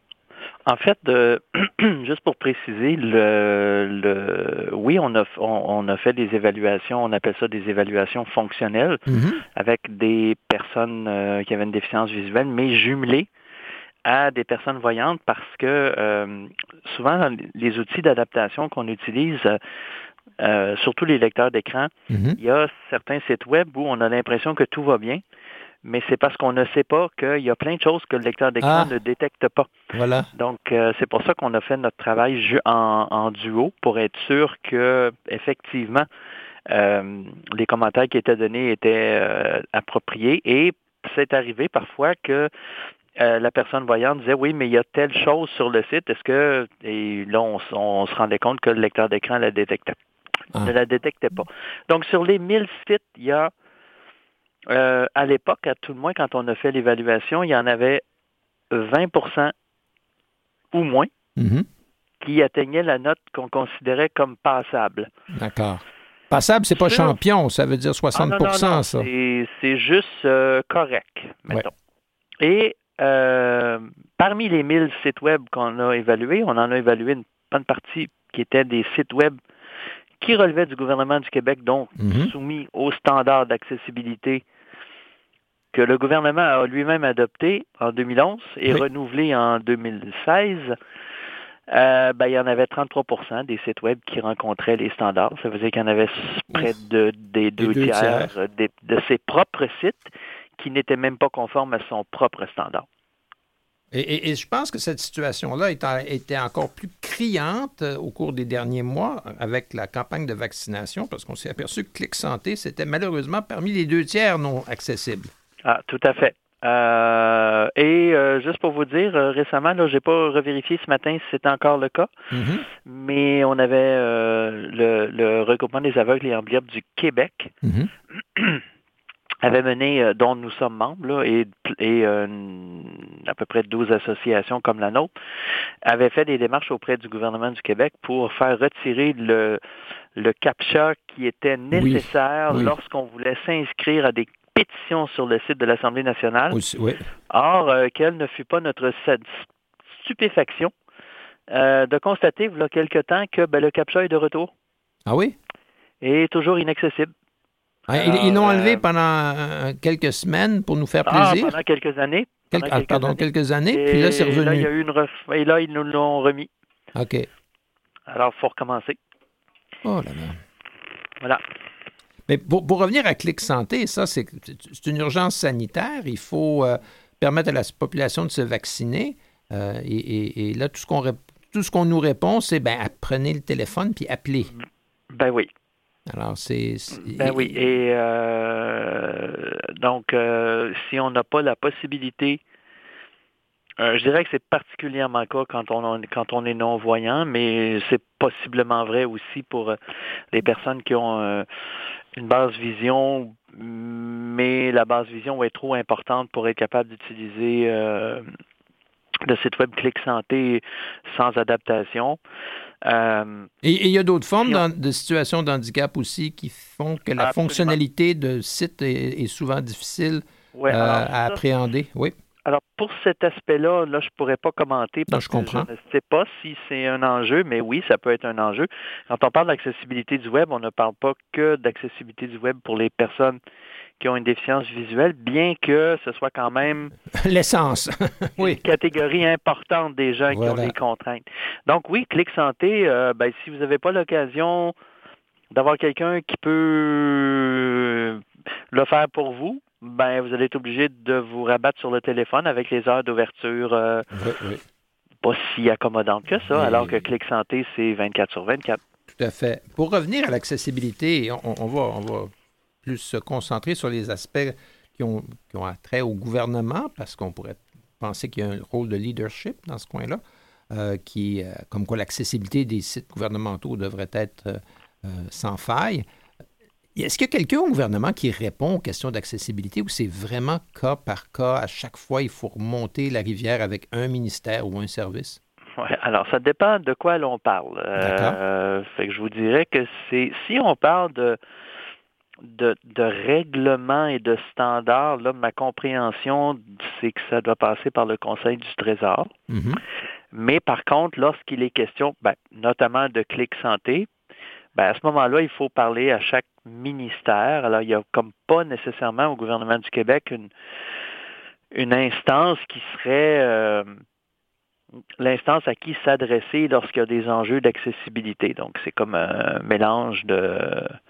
En fait, euh, juste pour préciser, le, le, oui, on a, on, on a fait des évaluations, on appelle ça des évaluations fonctionnelles, mm-hmm. avec des personnes euh, qui avaient une déficience visuelle, mais jumelées à des personnes voyantes parce que euh, souvent, les outils d'adaptation qu'on utilise, euh, surtout les lecteurs d'écran, mm-hmm. il y a certains sites web où on a l'impression que tout va bien, mais c'est parce qu'on ne sait pas qu'il y a plein de choses que le lecteur d'écran ah, ne détecte pas. Voilà. Donc, euh, c'est pour ça qu'on a fait notre travail ju- en, en duo pour être sûr que, effectivement, euh, les commentaires qui étaient donnés étaient euh, appropriés. Et c'est arrivé parfois que euh, la personne voyante disait, oui, mais il y a telle chose sur le site, est-ce que... Et là, on, on se rendait compte que le lecteur d'écran la détectait, ah. ne la détectait pas. Donc, sur les mille sites, il y a, euh, à l'époque, à tout le moins, quand on a fait l'évaluation, il y en avait vingt pour cent ou moins mm-hmm. qui atteignaient la note qu'on considérait comme passable. D'accord. Passable, c'est pas Sur... champion, ça veut dire soixante pour cent, ah, non, non, non, ça. C'est, c'est juste euh, correct, mettons. Ouais. Et euh, parmi les mille sites web qu'on a évalués, on en a évalué une bonne partie qui étaient des sites web qui relevaient du gouvernement du Québec, donc mm-hmm. soumis aux standards d'accessibilité que le gouvernement a lui-même adopté en deux mille onze et oui. renouvelé en deux mille seize. Euh, ben, il y en avait trente-trois pour cent des sites web qui rencontraient les standards. Ça veut dire qu'il y en avait près de, des deux, deux tiers, tiers. De, de ses propres sites qui n'étaient même pas conformes à son propre standard. Et, et, et je pense que cette situation-là était encore plus criante au cours des derniers mois avec la campagne de vaccination, parce qu'on s'est aperçu que Clic Santé, c'était malheureusement parmi les deux tiers non accessibles. Ah, tout à fait. Euh, et euh, juste pour vous dire, euh, récemment, là, j'ai pas revérifié ce matin si c'était encore le cas, mm-hmm. mais on avait euh, le, le regroupement des aveugles et amblyopes du Québec mm-hmm. avait mené, euh, dont nous sommes membres, là, et, et euh, à peu près douze associations comme la nôtre, avait fait des démarches auprès du gouvernement du Québec pour faire retirer le, le CAPTCHA qui était nécessaire oui, oui. lorsqu'on voulait s'inscrire à des pétition sur le site de l'Assemblée nationale. Aussi, oui. Or, euh, quelle ne fut pas notre stupéfaction euh, de constater, il y a quelque temps, que ben, le CAPTCHA est de retour. Ah oui? Et toujours inaccessible. Ah, Alors, ils l'ont euh, enlevé pendant euh, quelques semaines pour nous faire plaisir? Ah, pendant quelques années. Pendant Quel... quelques ah, pardon, années. quelques années, et puis là, c'est revenu. Là, il y a eu une ref... Et là, ils nous l'ont remis. OK. Alors, il faut recommencer. Oh là là. Voilà. Mais pour, pour revenir à Clic Santé, ça, c'est, c'est une urgence sanitaire. Il faut euh, permettre à la population de se vacciner. Euh, et, et, et là, tout ce qu'on, tout ce qu'on nous répond, c'est ben, prenez le téléphone puis appelez. Ben oui. Alors, c'est... c'est ben oui. Et euh, donc, euh, si on n'a pas la possibilité... Euh, je dirais que c'est particulièrement le cas quand on, quand on est non-voyant, mais c'est possiblement vrai aussi pour euh, les personnes qui ont euh, une basse vision, mais la basse vision est trop importante pour être capable d'utiliser euh, le site web Clic Santé sans adaptation. Euh, et il y a d'autres formes on... de situations d'handicap aussi qui font que la Absolument. fonctionnalité de site est, est souvent difficile ouais, euh, alors, à ça, appréhender. Oui. Alors, pour cet aspect-là, là, je ne pourrais pas commenter parce non, je comprends. que je ne sais pas si c'est un enjeu, mais oui, ça peut être un enjeu. Quand on parle d'accessibilité du web, on ne parle pas que d'accessibilité du web pour les personnes qui ont une déficience visuelle, bien que ce soit quand même l'essence. oui. une catégorie importante des gens voilà. qui ont des contraintes. Donc oui, Clic Santé, euh, ben, si vous n'avez pas l'occasion d'avoir quelqu'un qui peut le faire pour vous, ben vous allez être obligé de vous rabattre sur le téléphone avec les heures d'ouverture euh, oui, oui. pas si accommodantes que ça, oui. alors que Clic Santé, c'est vingt-quatre sur vingt-quatre. Tout à fait. Pour revenir à l'accessibilité, on, on, va, on va plus se concentrer sur les aspects qui ont, qui ont trait au gouvernement, parce qu'on pourrait penser qu'il y a un rôle de leadership dans ce coin-là, euh, qui, euh, comme quoi l'accessibilité des sites gouvernementaux devrait être euh, euh, sans faille. Est-ce qu'il y a quelqu'un au gouvernement qui répond aux questions d'accessibilité ou c'est vraiment cas par cas, à chaque fois, il faut remonter la rivière avec un ministère ou un service? Oui, alors ça dépend de quoi l'on parle. Euh, fait que je vous dirais que c'est si on parle de, de, de règlements et de standards, là, ma compréhension, c'est que ça doit passer par le Conseil du Trésor. Mm-hmm. Mais par contre, lorsqu'il est question, ben, notamment de Clic Santé, ben à ce moment-là, il faut parler à chaque ministère. Alors, il n'y a comme pas nécessairement au gouvernement du Québec une, une instance qui serait euh, l'instance à qui s'adresser lorsqu'il y a des enjeux d'accessibilité. Donc, c'est comme un mélange de...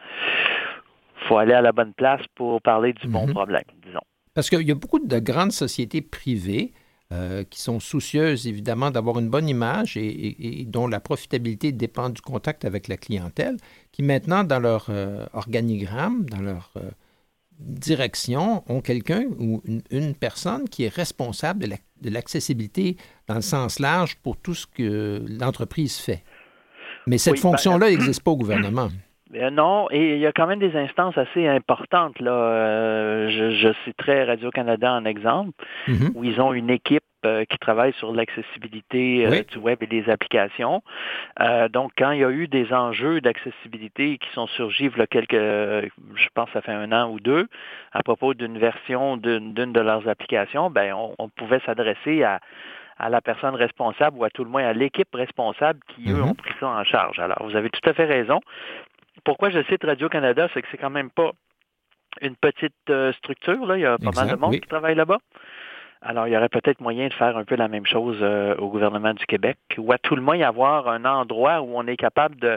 Il faut aller à la bonne place pour parler du mm-hmm. bon problème, disons. Parce qu'il y a beaucoup de grandes sociétés privées Euh, qui sont soucieuses, évidemment, d'avoir une bonne image et, et, et dont la profitabilité dépend du contact avec la clientèle, qui maintenant, dans leur euh, organigramme, dans leur, euh, directions ont quelqu'un ou une, une personne qui est responsable de, la, de l'accessibilité dans le sens large pour tout ce que l'entreprise fait. Mais cette oui, fonction-là ben, n'existe pas au gouvernement. Euh, non, et il y a quand même des instances assez importantes. Là. Euh, je, je citerai Radio-Canada en exemple, mm-hmm. où ils ont une équipe euh, qui travaille sur l'accessibilité euh, oui. du web et des applications. Euh, donc, quand il y a eu des enjeux d'accessibilité qui sont surgis, il y a quelques, je pense que ça fait un an ou deux, à propos d'une version d'une, d'une de leurs applications, ben on, on pouvait s'adresser à à la personne responsable ou à tout le moins à l'équipe responsable qui, eux, mm-hmm. ont pris ça en charge. Alors, vous avez tout à fait raison. Pourquoi je cite Radio-Canada, c'est que c'est quand même pas une petite euh, structure. Là. Il y a pas exact, mal de monde oui. qui travaille là-bas. Alors, il y aurait peut-être moyen de faire un peu la même chose euh, au gouvernement du Québec, ou à tout le moins avoir un endroit où on est capable de,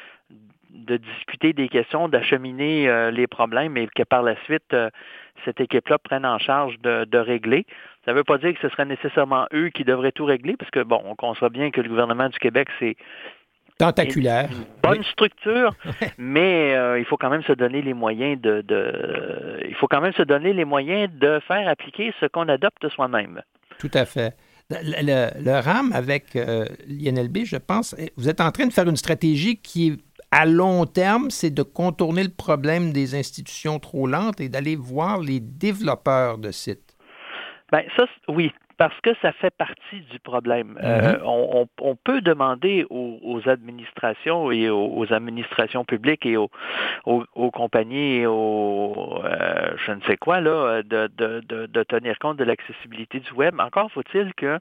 de discuter des questions, d'acheminer euh, les problèmes et que par la suite, euh, cette équipe-là prenne en charge de, de régler. Ça ne veut pas dire que ce serait nécessairement eux qui devraient tout régler, parce que, bon, on conçoit bien que le gouvernement du Québec, c'est tentaculaire. Une bonne oui. structure, mais euh, il faut quand même se donner les moyens de, de il faut quand même se donner les moyens de faire appliquer ce qu'on adopte soi-même. Tout à fait. Le, le, le RAM avec euh, l'I N L B, je pense, vous êtes en train de faire une stratégie qui, à long terme, c'est de contourner le problème des institutions trop lentes et d'aller voir les développeurs de sites. Bien, ça, oui. Parce que ça fait partie du problème. Mm-hmm. Euh, on, on, on peut demander aux, aux administrations et aux, aux administrations publiques et aux, aux, aux compagnies et aux euh, je ne sais quoi là de, de, de, de tenir compte de l'accessibilité du web. Encore faut-il que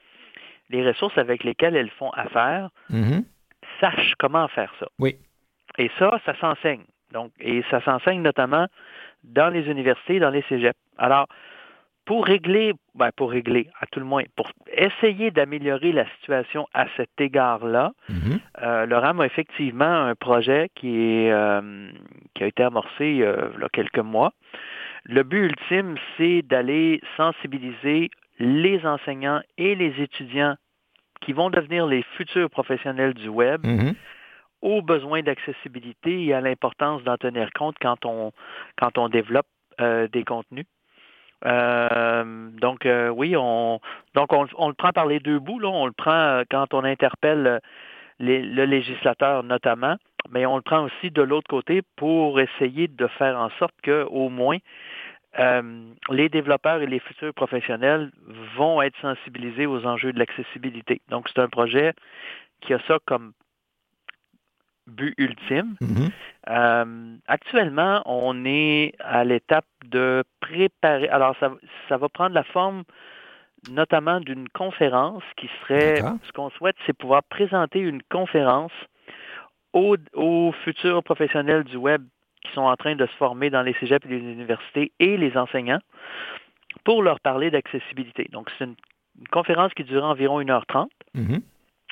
les ressources avec lesquelles elles font affaire mm-hmm. sachent comment faire ça. Oui. Et ça, ça s'enseigne. Donc, et ça s'enseigne notamment dans les universités, dans les cégeps. Alors, Pour régler, ben pour régler, à tout le moins, pour essayer d'améliorer la situation à cet égard-là, mm-hmm. euh, le RAM a effectivement un projet qui, est, euh, qui a été amorcé euh, il y a quelques mois. Le but ultime, c'est d'aller sensibiliser les enseignants et les étudiants qui vont devenir les futurs professionnels du web mm-hmm. aux besoins d'accessibilité et à l'importance d'en tenir compte quand on, quand on développe euh, des contenus. Euh, donc euh, oui, on donc on, on le prend par les deux bouts, là. On le prend quand on interpelle les, le législateur notamment, mais on le prend aussi de l'autre côté pour essayer de faire en sorte que au moins euh, les développeurs et les futurs professionnels vont être sensibilisés aux enjeux de l'accessibilité. Donc c'est un projet qui a ça comme but ultime. Mm-hmm. Euh, actuellement, on est à l'étape de préparer. Alors, ça, ça va prendre la forme notamment d'une conférence qui serait, D'accord. ce qu'on souhaite, c'est pouvoir présenter une conférence aux, aux futurs professionnels du web qui sont en train de se former dans les cégeps et les universités et les enseignants pour leur parler d'accessibilité. Donc, c'est une, une conférence qui dure environ une heure trente. Mm-hmm.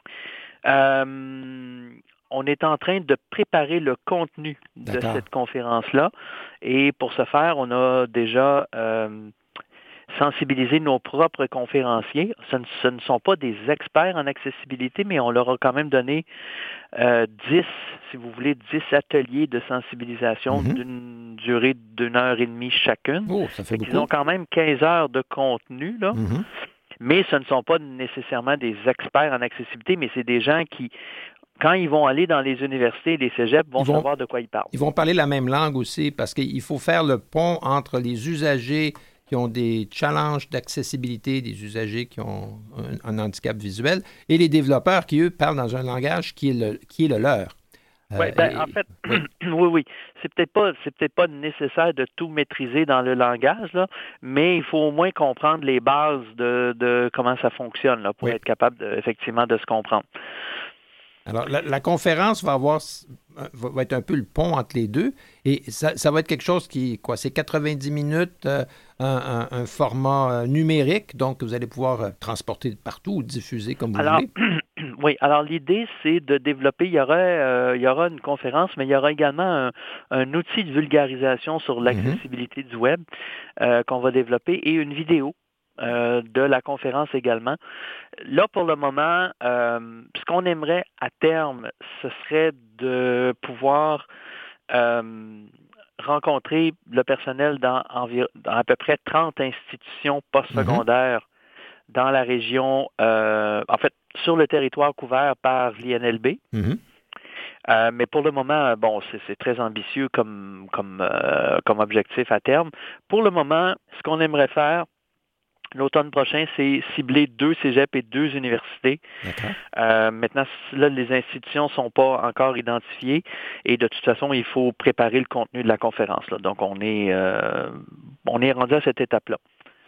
Euh, On est en train de préparer le contenu de D'accord. cette conférence-là. Et pour ce faire, on a déjà euh, sensibilisé nos propres conférenciers. Ce ne, ce ne sont pas des experts en accessibilité, mais on leur a quand même donné euh, dix, si vous voulez, dix ateliers de sensibilisation mm-hmm. d'une durée d'une heure et demie chacune. Oh, ça fait beaucoup. Ils ont quand même quinze heures de contenu, là. Mm-hmm. Mais ce ne sont pas nécessairement des experts en accessibilité, mais c'est des gens qui, quand ils vont aller dans les universités et les cégeps, vont, vont savoir de quoi ils parlent. Ils vont parler la même langue aussi, parce qu'il faut faire le pont entre les usagers qui ont des challenges d'accessibilité, des usagers qui ont un, un handicap visuel, et les développeurs qui, eux, parlent dans un langage qui est le, qui est le leur. Ouais, ben, et, en fait, oui, oui, oui. C'est peut-être pas, c'est peut-être pas nécessaire de tout maîtriser dans le langage, là, mais il faut au moins comprendre les bases de, de comment ça fonctionne là, pour oui. être capable de, effectivement de se comprendre. Alors, la, la conférence va avoir va, va être un peu le pont entre les deux, et ça, ça va être quelque chose qui, quoi, c'est quatre-vingt-dix minutes, euh, un, un, un format euh, numérique, donc vous allez pouvoir euh, transporter partout ou diffuser comme vous alors, voulez. Oui, alors l'idée, c'est de développer, il y aura, euh, il y aura une conférence, mais il y aura également un, un outil de vulgarisation sur l'accessibilité mm-hmm. du web euh, qu'on va développer et une vidéo euh, de la conférence également. Là, pour le moment, euh, ce qu'on aimerait à terme, ce serait de pouvoir euh, rencontré le personnel dans, environ, dans à peu près trente institutions postsecondaires mm-hmm. dans la région, euh, en fait, sur le territoire couvert par l'I N L B. Mm-hmm. Euh, mais pour le moment, bon, c'est, c'est très ambitieux comme, comme, euh, comme objectif à terme. Pour le moment, ce qu'on aimerait faire, l'automne prochain, c'est cibler deux cégeps et deux universités. Euh, maintenant, là, les institutions ne sont pas encore identifiées et de toute façon, il faut préparer le contenu de la conférence. Là. Donc, on est, euh, on est rendu à cette étape-là.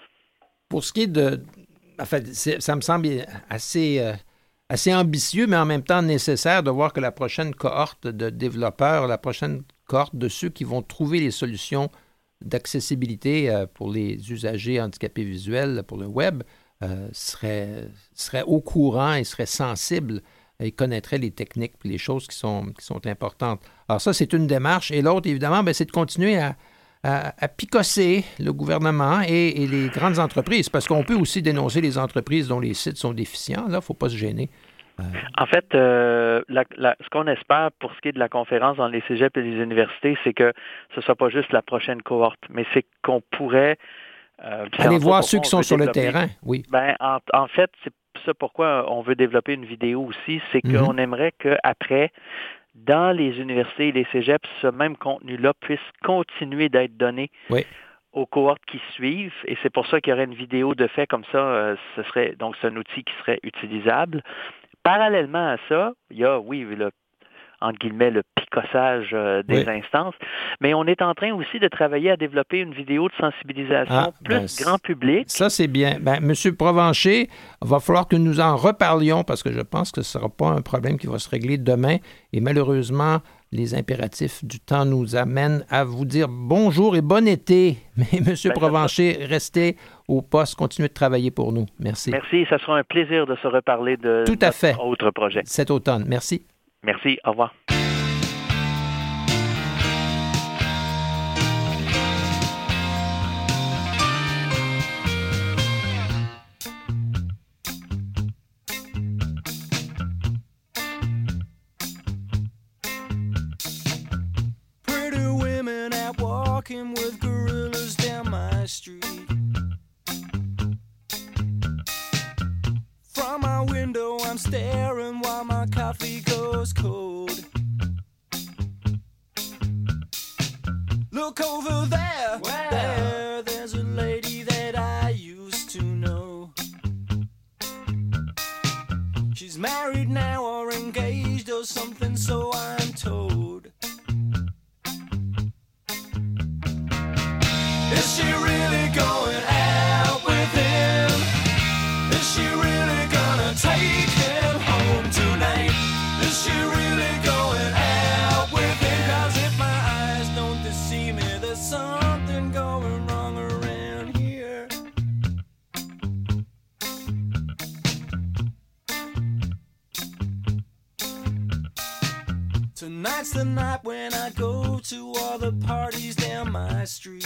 Pour ce qui est de... En fait, c'est, ça me semble assez, euh, assez ambitieux, mais en même temps nécessaire de voir que la prochaine cohorte de développeurs, la prochaine cohorte de ceux qui vont trouver les solutions d'accessibilité euh, pour les usagers handicapés visuels pour le web euh, serait, serait au courant et serait sensible et connaîtrait les techniques et les choses qui sont, qui sont importantes. Alors ça, c'est une démarche. Et l'autre, évidemment, bien, c'est de continuer à, à, à picosser le gouvernement et, et les grandes entreprises, parce qu'on peut aussi dénoncer les entreprises dont les sites sont déficients. Là, il ne faut pas se gêner. En fait, euh, la, la, ce qu'on espère pour ce qui est de la conférence dans les cégeps et les universités, c'est que ce ne soit pas juste la prochaine cohorte, mais c'est qu'on pourrait... Euh, Aller voir ceux qui sont sur le terrain, oui. Ben, en, en fait, c'est ça pourquoi on veut développer une vidéo aussi, c'est mm-hmm. qu'on aimerait qu'après, dans les universités et les cégeps, ce même contenu-là puisse continuer d'être donné oui. aux cohortes qui suivent, et c'est pour ça qu'il y aurait une vidéo de fait comme ça, euh, ce serait donc c'est un outil qui serait utilisable. Parallèlement à ça, il y a, oui, le, entre guillemets, le picossage euh, des oui. instances, mais on est en train aussi de travailler à développer une vidéo de sensibilisation ah, plus ben, grand public. Ça, c'est bien. Ben, M. Provencher, il va falloir que nous en reparlions parce que je pense que ce ne sera pas un problème qui va se régler demain. Et malheureusement, les impératifs du temps nous amènent à vous dire bonjour et bon été. Mais M. Ben, Provencher, restez au poste, continuez de travailler pour nous. Merci. Merci, ça sera un plaisir de se reparler de Tout à fait. autre projet. Cet automne. Merci. Merci, au revoir. Walking with gorillas down my street. From my window I'm staring while my coffee goes cold. Look over there, wow. there, there's a lady that I used to know. She's married now or engaged or something, so I'm told. Is she really going out with him? Is she really gonna take him home tonight? Is she really going out with him? 'Cause if my eyes don't deceive me, there's something going wrong around here. Tonight's the night when I go to all the parties down my street.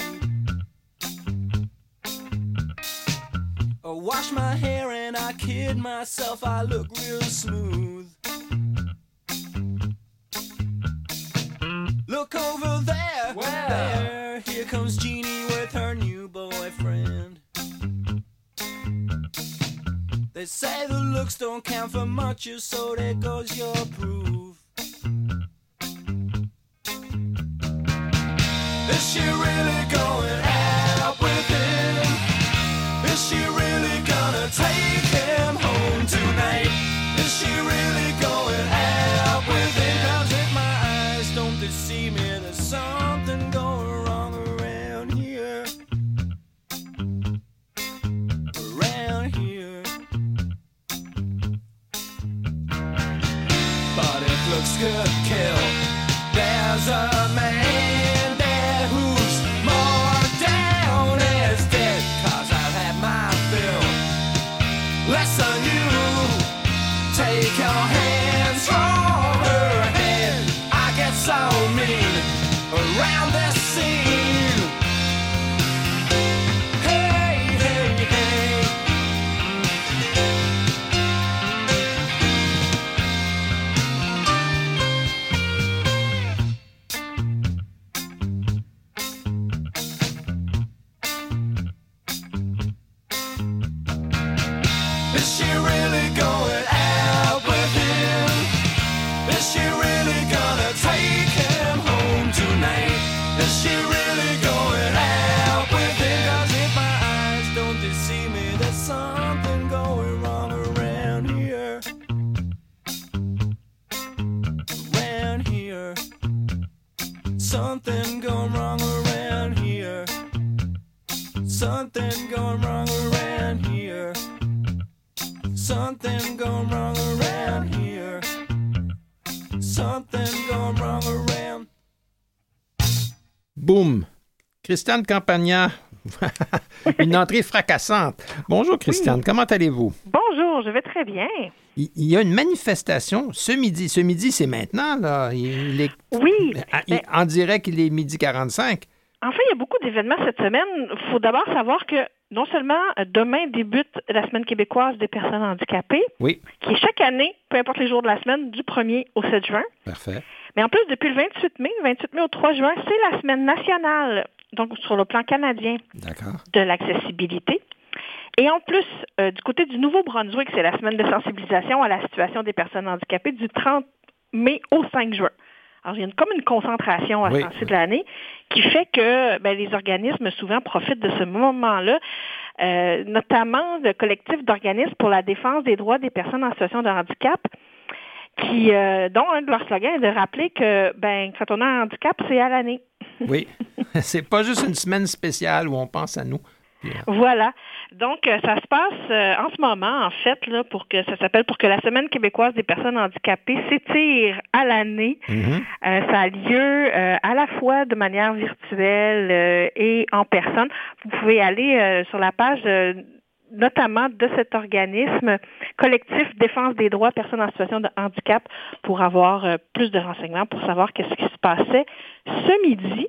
I wash my hair and I kid myself, I look real smooth. Look over there, wow. there, here comes Jeannie with her new boyfriend. They say the looks don't count for much, so there goes your proof. Is she really going out with him? Is she really gonna take him home tonight? Is she really going out with him? 'Cause if my eyes don't deceive me, there's something going wrong around here. Around here. But if looks could kill, there's a man there who's more down as dead. 'Cause I've had my fill. Less than you. Take your hands from her head. I get so mean around this scene. Hey, hey, hey. Is she really going out with him? Is she really gonna take him home tonight? Is she really going out with him? 'Cause if my eyes don't deceive me, there's something going wrong around here. Around here. Something going wrong around here. Something going wrong around here. Something going wrong around here. Something going wrong around. Boum! Christiane Campagna, une entrée fracassante. Bonjour Christiane, oui. Comment allez-vous? Bonjour, je vais très bien. Il y a une manifestation ce midi. Ce midi, c'est maintenant, là. Il est... Oui. Il... En direct, il est midi quarante-cinq. En fait, il y a beaucoup d'événements cette semaine. Il faut d'abord savoir que non seulement demain débute la Semaine québécoise des personnes handicapées, oui. qui est chaque année, peu importe les jours de la semaine, du premier au sept juin. Parfait. Mais en plus, depuis le vingt-huit mai, vingt-huit mai au trois juin, c'est la Semaine nationale, donc sur le plan canadien, D'accord. de l'accessibilité. Et en plus, euh, du côté du Nouveau-Brunswick, c'est la semaine de sensibilisation à la situation des personnes handicapées du trente mai au cinq juin. Alors, il y a une, comme une concentration à ce oui. temps-ci de l'année qui fait que ben, les organismes souvent profitent de ce moment-là, euh, notamment le collectif d'organismes pour la défense des droits des personnes en situation de handicap, qui, euh, dont un de leurs slogans est de rappeler que ben, quand on a un handicap, c'est à l'année. Oui, c'est pas juste une semaine spéciale où on pense à nous. Voilà. Donc, euh, ça se passe euh, en ce moment, en fait, là, pour que ça s'appelle pour que la Semaine québécoise des personnes handicapées s'étire à l'année. Mm-hmm. Euh, ça a lieu euh, à la fois de manière virtuelle euh, et en personne. Vous pouvez aller euh, sur la page euh, notamment de cet organisme collectif Défense des droits personnes en situation de handicap pour avoir euh, plus de renseignements, pour savoir qu'est-ce qui se passait ce midi.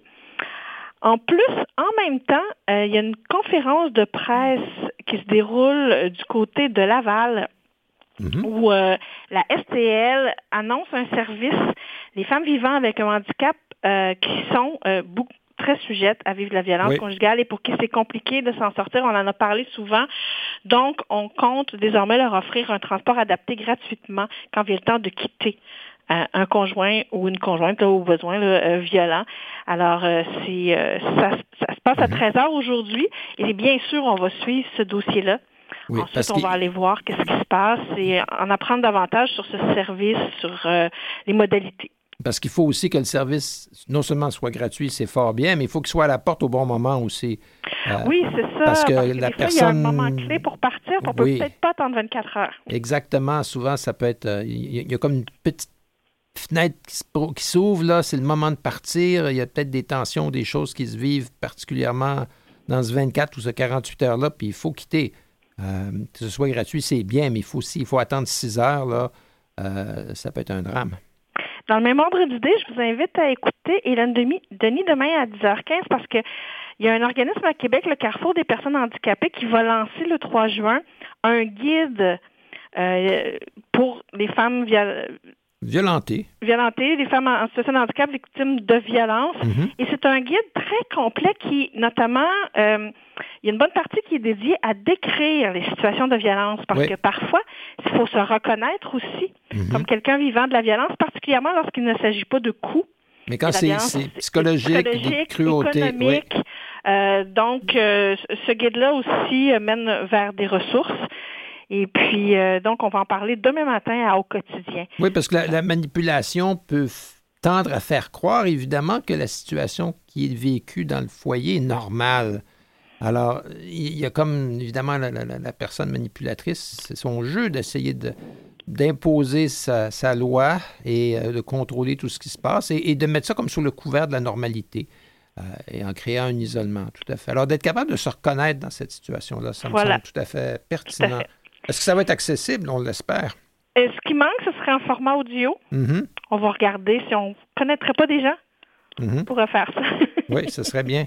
En plus, en même temps, euh, il y a une conférence de presse qui se déroule euh, du côté de Laval, mm-hmm. où euh, la S T L annonce un service, les femmes vivant avec un handicap euh, qui sont euh, beaucoup très sujettes à vivre de la violence oui. conjugale et pour qui c'est compliqué de s'en sortir. On en a parlé souvent. Donc, on compte désormais leur offrir un transport adapté gratuitement quand vient le temps de quitter Euh, un conjoint ou une conjointe là, au besoin là, euh, violent. Alors, euh, c'est, euh, ça, ça se passe à treize heures aujourd'hui et bien sûr, on va suivre ce dossier-là. Oui, Ensuite, on va aller voir qu'est-ce qui se passe et en apprendre davantage sur ce service, sur euh, les modalités. Parce qu'il faut aussi que le service, non seulement soit gratuit, c'est fort bien, mais il faut qu'il soit à la porte au bon moment aussi. Euh, oui, c'est ça. Parce que, parce que la des personne... fois, il y a un moment clé pour partir, on ne peut oui. peut-être pas attendre vingt-quatre heures. Exactement. Souvent, ça peut être... Il euh, y, y a comme une petite fenêtre qui, se, qui s'ouvre, là, c'est le moment de partir. Il y a peut-être des tensions, des choses qui se vivent particulièrement dans ce vingt-quatre ou ce quarante-huit heures-là, puis il faut quitter. Euh, que ce soit gratuit, c'est bien, mais il faut aussi il faut attendre six heures, là. Euh, ça peut être un drame. Dans le même ordre d'idée, je vous invite à écouter Hélène Denis, Denis demain à dix heures quinze parce qu'il y a un organisme à Québec, le Carrefour des personnes handicapées, qui va lancer le trois juin un guide euh, pour les femmes via... Violentées. Violentées, les femmes en situation de handicap victimes de violences. Mm-hmm. Et c'est un guide très complet qui, notamment, euh, il y a une bonne partie qui est dédiée à décrire les situations de violence. Parce oui. que parfois, il faut se reconnaître aussi mm-hmm. comme quelqu'un vivant de la violence, particulièrement lorsqu'il ne s'agit pas de coups. Mais quand c'est, violence, c'est psychologique, psychologique des cruautés. Économique. Oui. Euh, donc, euh, ce guide-là aussi mène vers des ressources. Et puis, euh, donc, on va en parler demain matin à Au quotidien. Oui, parce que la, la manipulation peut f- tendre à faire croire, évidemment, que la situation qui est vécue dans le foyer est normale. Alors, il y a comme, évidemment, la, la, la personne manipulatrice, c'est son jeu d'essayer de, d'imposer sa, sa loi et euh, de contrôler tout ce qui se passe et, et de mettre ça comme sous le couvert de la normalité. Euh, et en créant un isolement, tout à fait. Alors, d'être capable de se reconnaître dans cette situation-là, ça voilà. me semble tout à fait pertinent. À fait. Est-ce que ça va être accessible? On l'espère. Et ce qui manque, ce serait en format audio. Mm-hmm. On va regarder si on ne connaîtrait pas des gens mm-hmm. pour faire ça. Oui, ce serait bien.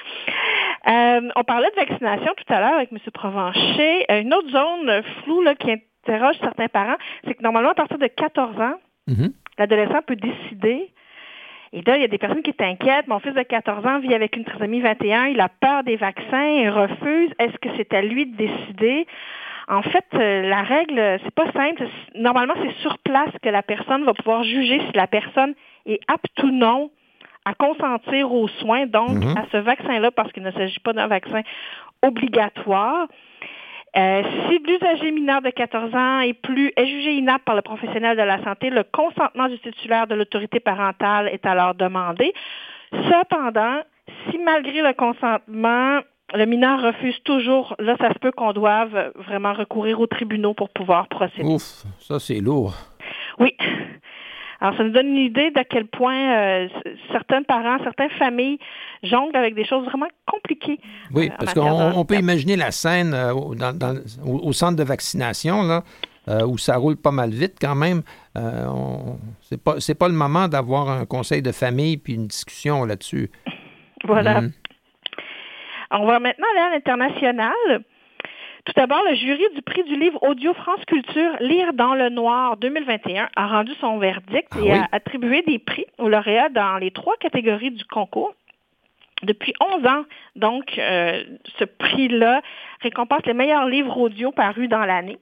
euh, on parlait de vaccination tout à l'heure avec M. Provencher. Une autre zone floue là, qui interroge certains parents, c'est que normalement, à partir de quatorze ans, mm-hmm. l'adolescent peut décider. Et là, il y a des personnes qui s'inquiètent. Mon fils de quatorze ans vit avec une trisomie vingt et un. Il a peur des vaccins. Il refuse. Est-ce que c'est à lui de décider? En fait, euh, la règle, c'est pas simple. Normalement, c'est sur place que la personne va pouvoir juger si la personne est apte ou non à consentir aux soins, donc mm-hmm. à ce vaccin-là, parce qu'il ne s'agit pas d'un vaccin obligatoire. Euh, si l'usager mineur de quatorze ans et plus est jugé inapte par le professionnel de la santé, le consentement du titulaire de l'autorité parentale est alors demandé. Cependant, si malgré le consentement, le mineur refuse toujours, là, ça se peut qu'on doive vraiment recourir aux tribunaux pour pouvoir procéder. Ouf, ça c'est lourd. Oui. Alors, ça nous donne une idée de quel point euh, certains parents, certaines familles jonglent avec des choses vraiment compliquées. Oui, euh, parce qu'on on peut imaginer la scène euh, dans, dans, au, au centre de vaccination, là, euh, où ça roule pas mal vite quand même. Euh, on, c'est pas, c'est pas le moment d'avoir un conseil de famille puis une discussion là-dessus. Voilà. Mmh. On va maintenant aller à l'international. Tout d'abord, le jury du prix du livre audio France Culture Lire dans le noir deux mille vingt et un a rendu son verdict ah, et oui? a attribué des prix aux lauréats dans les trois catégories du concours. Depuis onze ans, donc, euh, ce prix-là récompense les meilleurs livres audio parus dans l'année.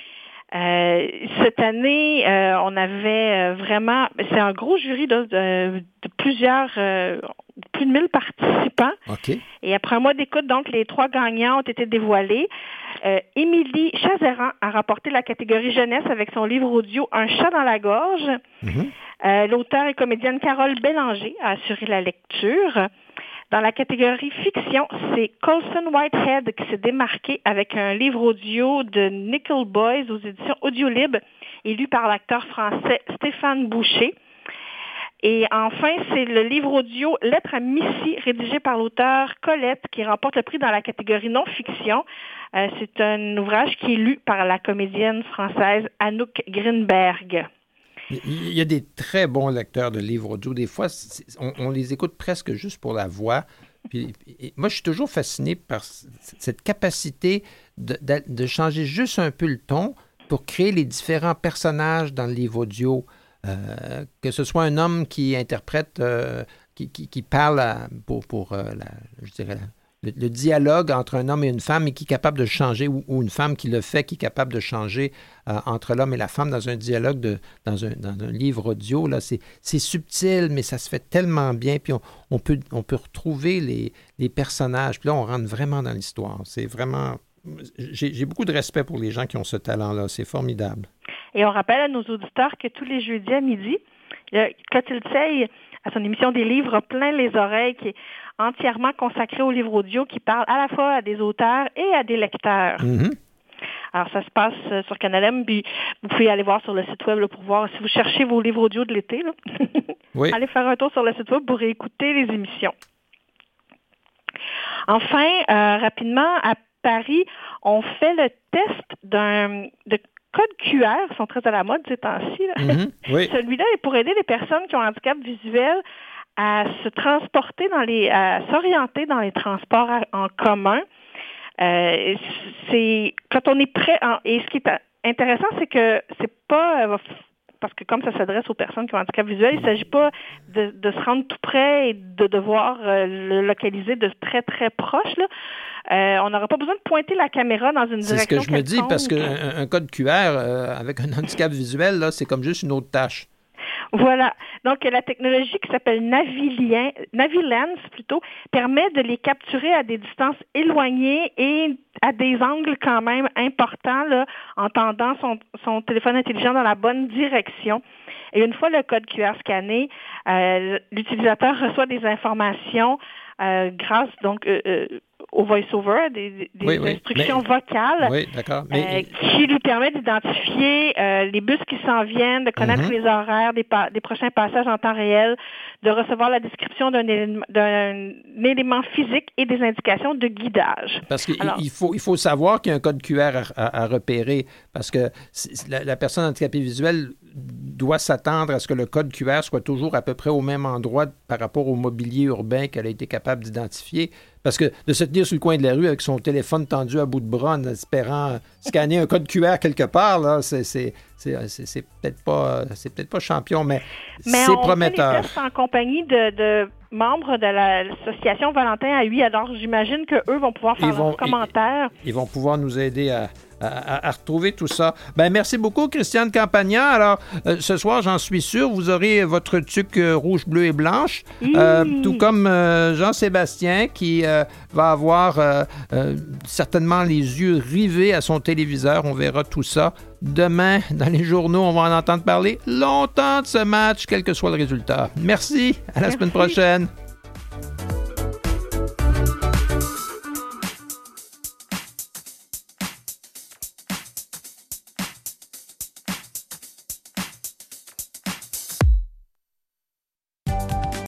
Euh, cette année, euh, on avait vraiment, c'est un gros jury de, de, de plusieurs, euh, plus de mille participants. Okay. Et après un mois d'écoute, donc, les trois gagnants ont été dévoilés. Euh, Émilie Chazeran a remporté la catégorie jeunesse avec son livre audio Un chat dans la gorge. Mm-hmm. Euh, l'auteur et comédienne Carole Bélanger a assuré la lecture. Dans la catégorie fiction, c'est Colson Whitehead qui s'est démarqué avec un livre audio de Nickel Boys aux éditions Audiolib, élu par l'acteur français Stéphane Boucher. Et enfin, c'est le livre audio Lettre à Missy, rédigé par l'auteur Colette, qui remporte le prix dans la catégorie non-fiction. Euh, c'est un ouvrage qui est lu par la comédienne française Anouk Greenberg. Il y a des très bons lecteurs de livres audio. Des fois, on, on les écoute presque juste pour la voix. Puis, moi, je suis toujours fasciné par cette capacité de, de, de changer juste un peu le ton pour créer les différents personnages dans le livre audio. Euh, que ce soit un homme qui interprète, euh, qui, qui, qui parle à, pour, pour euh, la, je dirais, le, le dialogue entre un homme et une femme et qui est capable de changer, ou, ou une femme qui le fait, qui est capable de changer euh, entre l'homme et la femme dans un dialogue, de, dans, un, dans un livre audio. Là, c'est, c'est subtil, mais ça se fait tellement bien. Puis on, on, peut, on peut retrouver les, les personnages. Puis là, on rentre vraiment dans l'histoire. C'est vraiment... J'ai, j'ai beaucoup de respect pour les gens qui ont ce talent-là. C'est formidable. Et on rappelle à nos auditeurs que tous les jeudis à midi, Clotilde Sey, à son émission des livres, a plein les oreilles, qui est entièrement consacrée aux livres audio, qui parle à la fois à des auteurs et à des lecteurs. Mm-hmm. Alors, ça se passe sur Canal M, puis vous pouvez aller voir sur le site web là, pour voir, si vous cherchez vos livres audio de l'été, là, oui. Allez faire un tour sur le site web pour écouter les émissions. Enfin, euh, rapidement, à Paris, on fait le test d'un de code Q R, ils sont très à la mode ces temps-ci. Mm-hmm, oui. Celui-là est pour aider les personnes qui ont un handicap visuel à se transporter dans les, à s'orienter dans les transports en commun. Euh, c'est quand on est prêt. En, et ce qui est intéressant, c'est que c'est pas euh, parce que comme ça s'adresse aux personnes qui ont un handicap visuel, il ne s'agit pas de, de se rendre tout près et de devoir euh, le localiser de très très proche là. Euh, on n'aura pas besoin de pointer la caméra dans une c'est direction. C'est ce que je quelconque. me dis, parce qu'un un code Q R euh, avec un handicap visuel, là, c'est comme juste une autre tâche. Voilà. Donc, la technologie qui s'appelle Navilien, Navilens, plutôt, permet de les capturer à des distances éloignées et à des angles quand même importants, là, en tendant son, son téléphone intelligent dans la bonne direction. Et une fois le code Q R scanné, euh, l'utilisateur reçoit des informations euh, grâce, donc, euh, euh, au voice-over, des, des oui, instructions oui, mais, vocales oui, d'accord, mais, euh, qui lui permettent d'identifier euh, les bus qui s'en viennent, de connaître mm-hmm. les horaires des, pa- des prochains passages en temps réel, de recevoir la description d'un, élément, d'un élément physique et des indications de guidage. Parce qu'il Alors, il faut, il faut savoir qu'il y a un code Q R à, à, à repérer, parce que la, la personne handicapée visuelle doit s'attendre à ce que le code Q R soit toujours à peu près au même endroit par rapport au mobilier urbain qu'elle a été capable d'identifier. Parce que de se tenir sur le coin de la rue avec son téléphone tendu à bout de bras en espérant scanner un code Q R quelque part, là, c'est, c'est, c'est, c'est, c'est, peut-être, pas, c'est peut-être pas champion, mais, mais c'est prometteur. Mais on fait les tests en compagnie de, de membres de la, l'association Valentin A U I. Alors, j'imagine qu'eux vont pouvoir faire ils leurs vont, commentaires. Ils, ils vont pouvoir nous aider à, à, à retrouver tout ça. Ben, merci beaucoup, Christiane Campagna. Alors, euh, ce soir, j'en suis sûr, vous aurez votre tuque euh, rouge, bleu et blanche, Mmh. euh, tout comme euh, Jean-Sébastien qui euh, va avoir euh, euh, certainement les yeux rivés à son téléviseur. On verra tout ça demain dans les journaux. On va en entendre parler longtemps de ce match, quel que soit le résultat. Merci. À la Merci. semaine prochaine.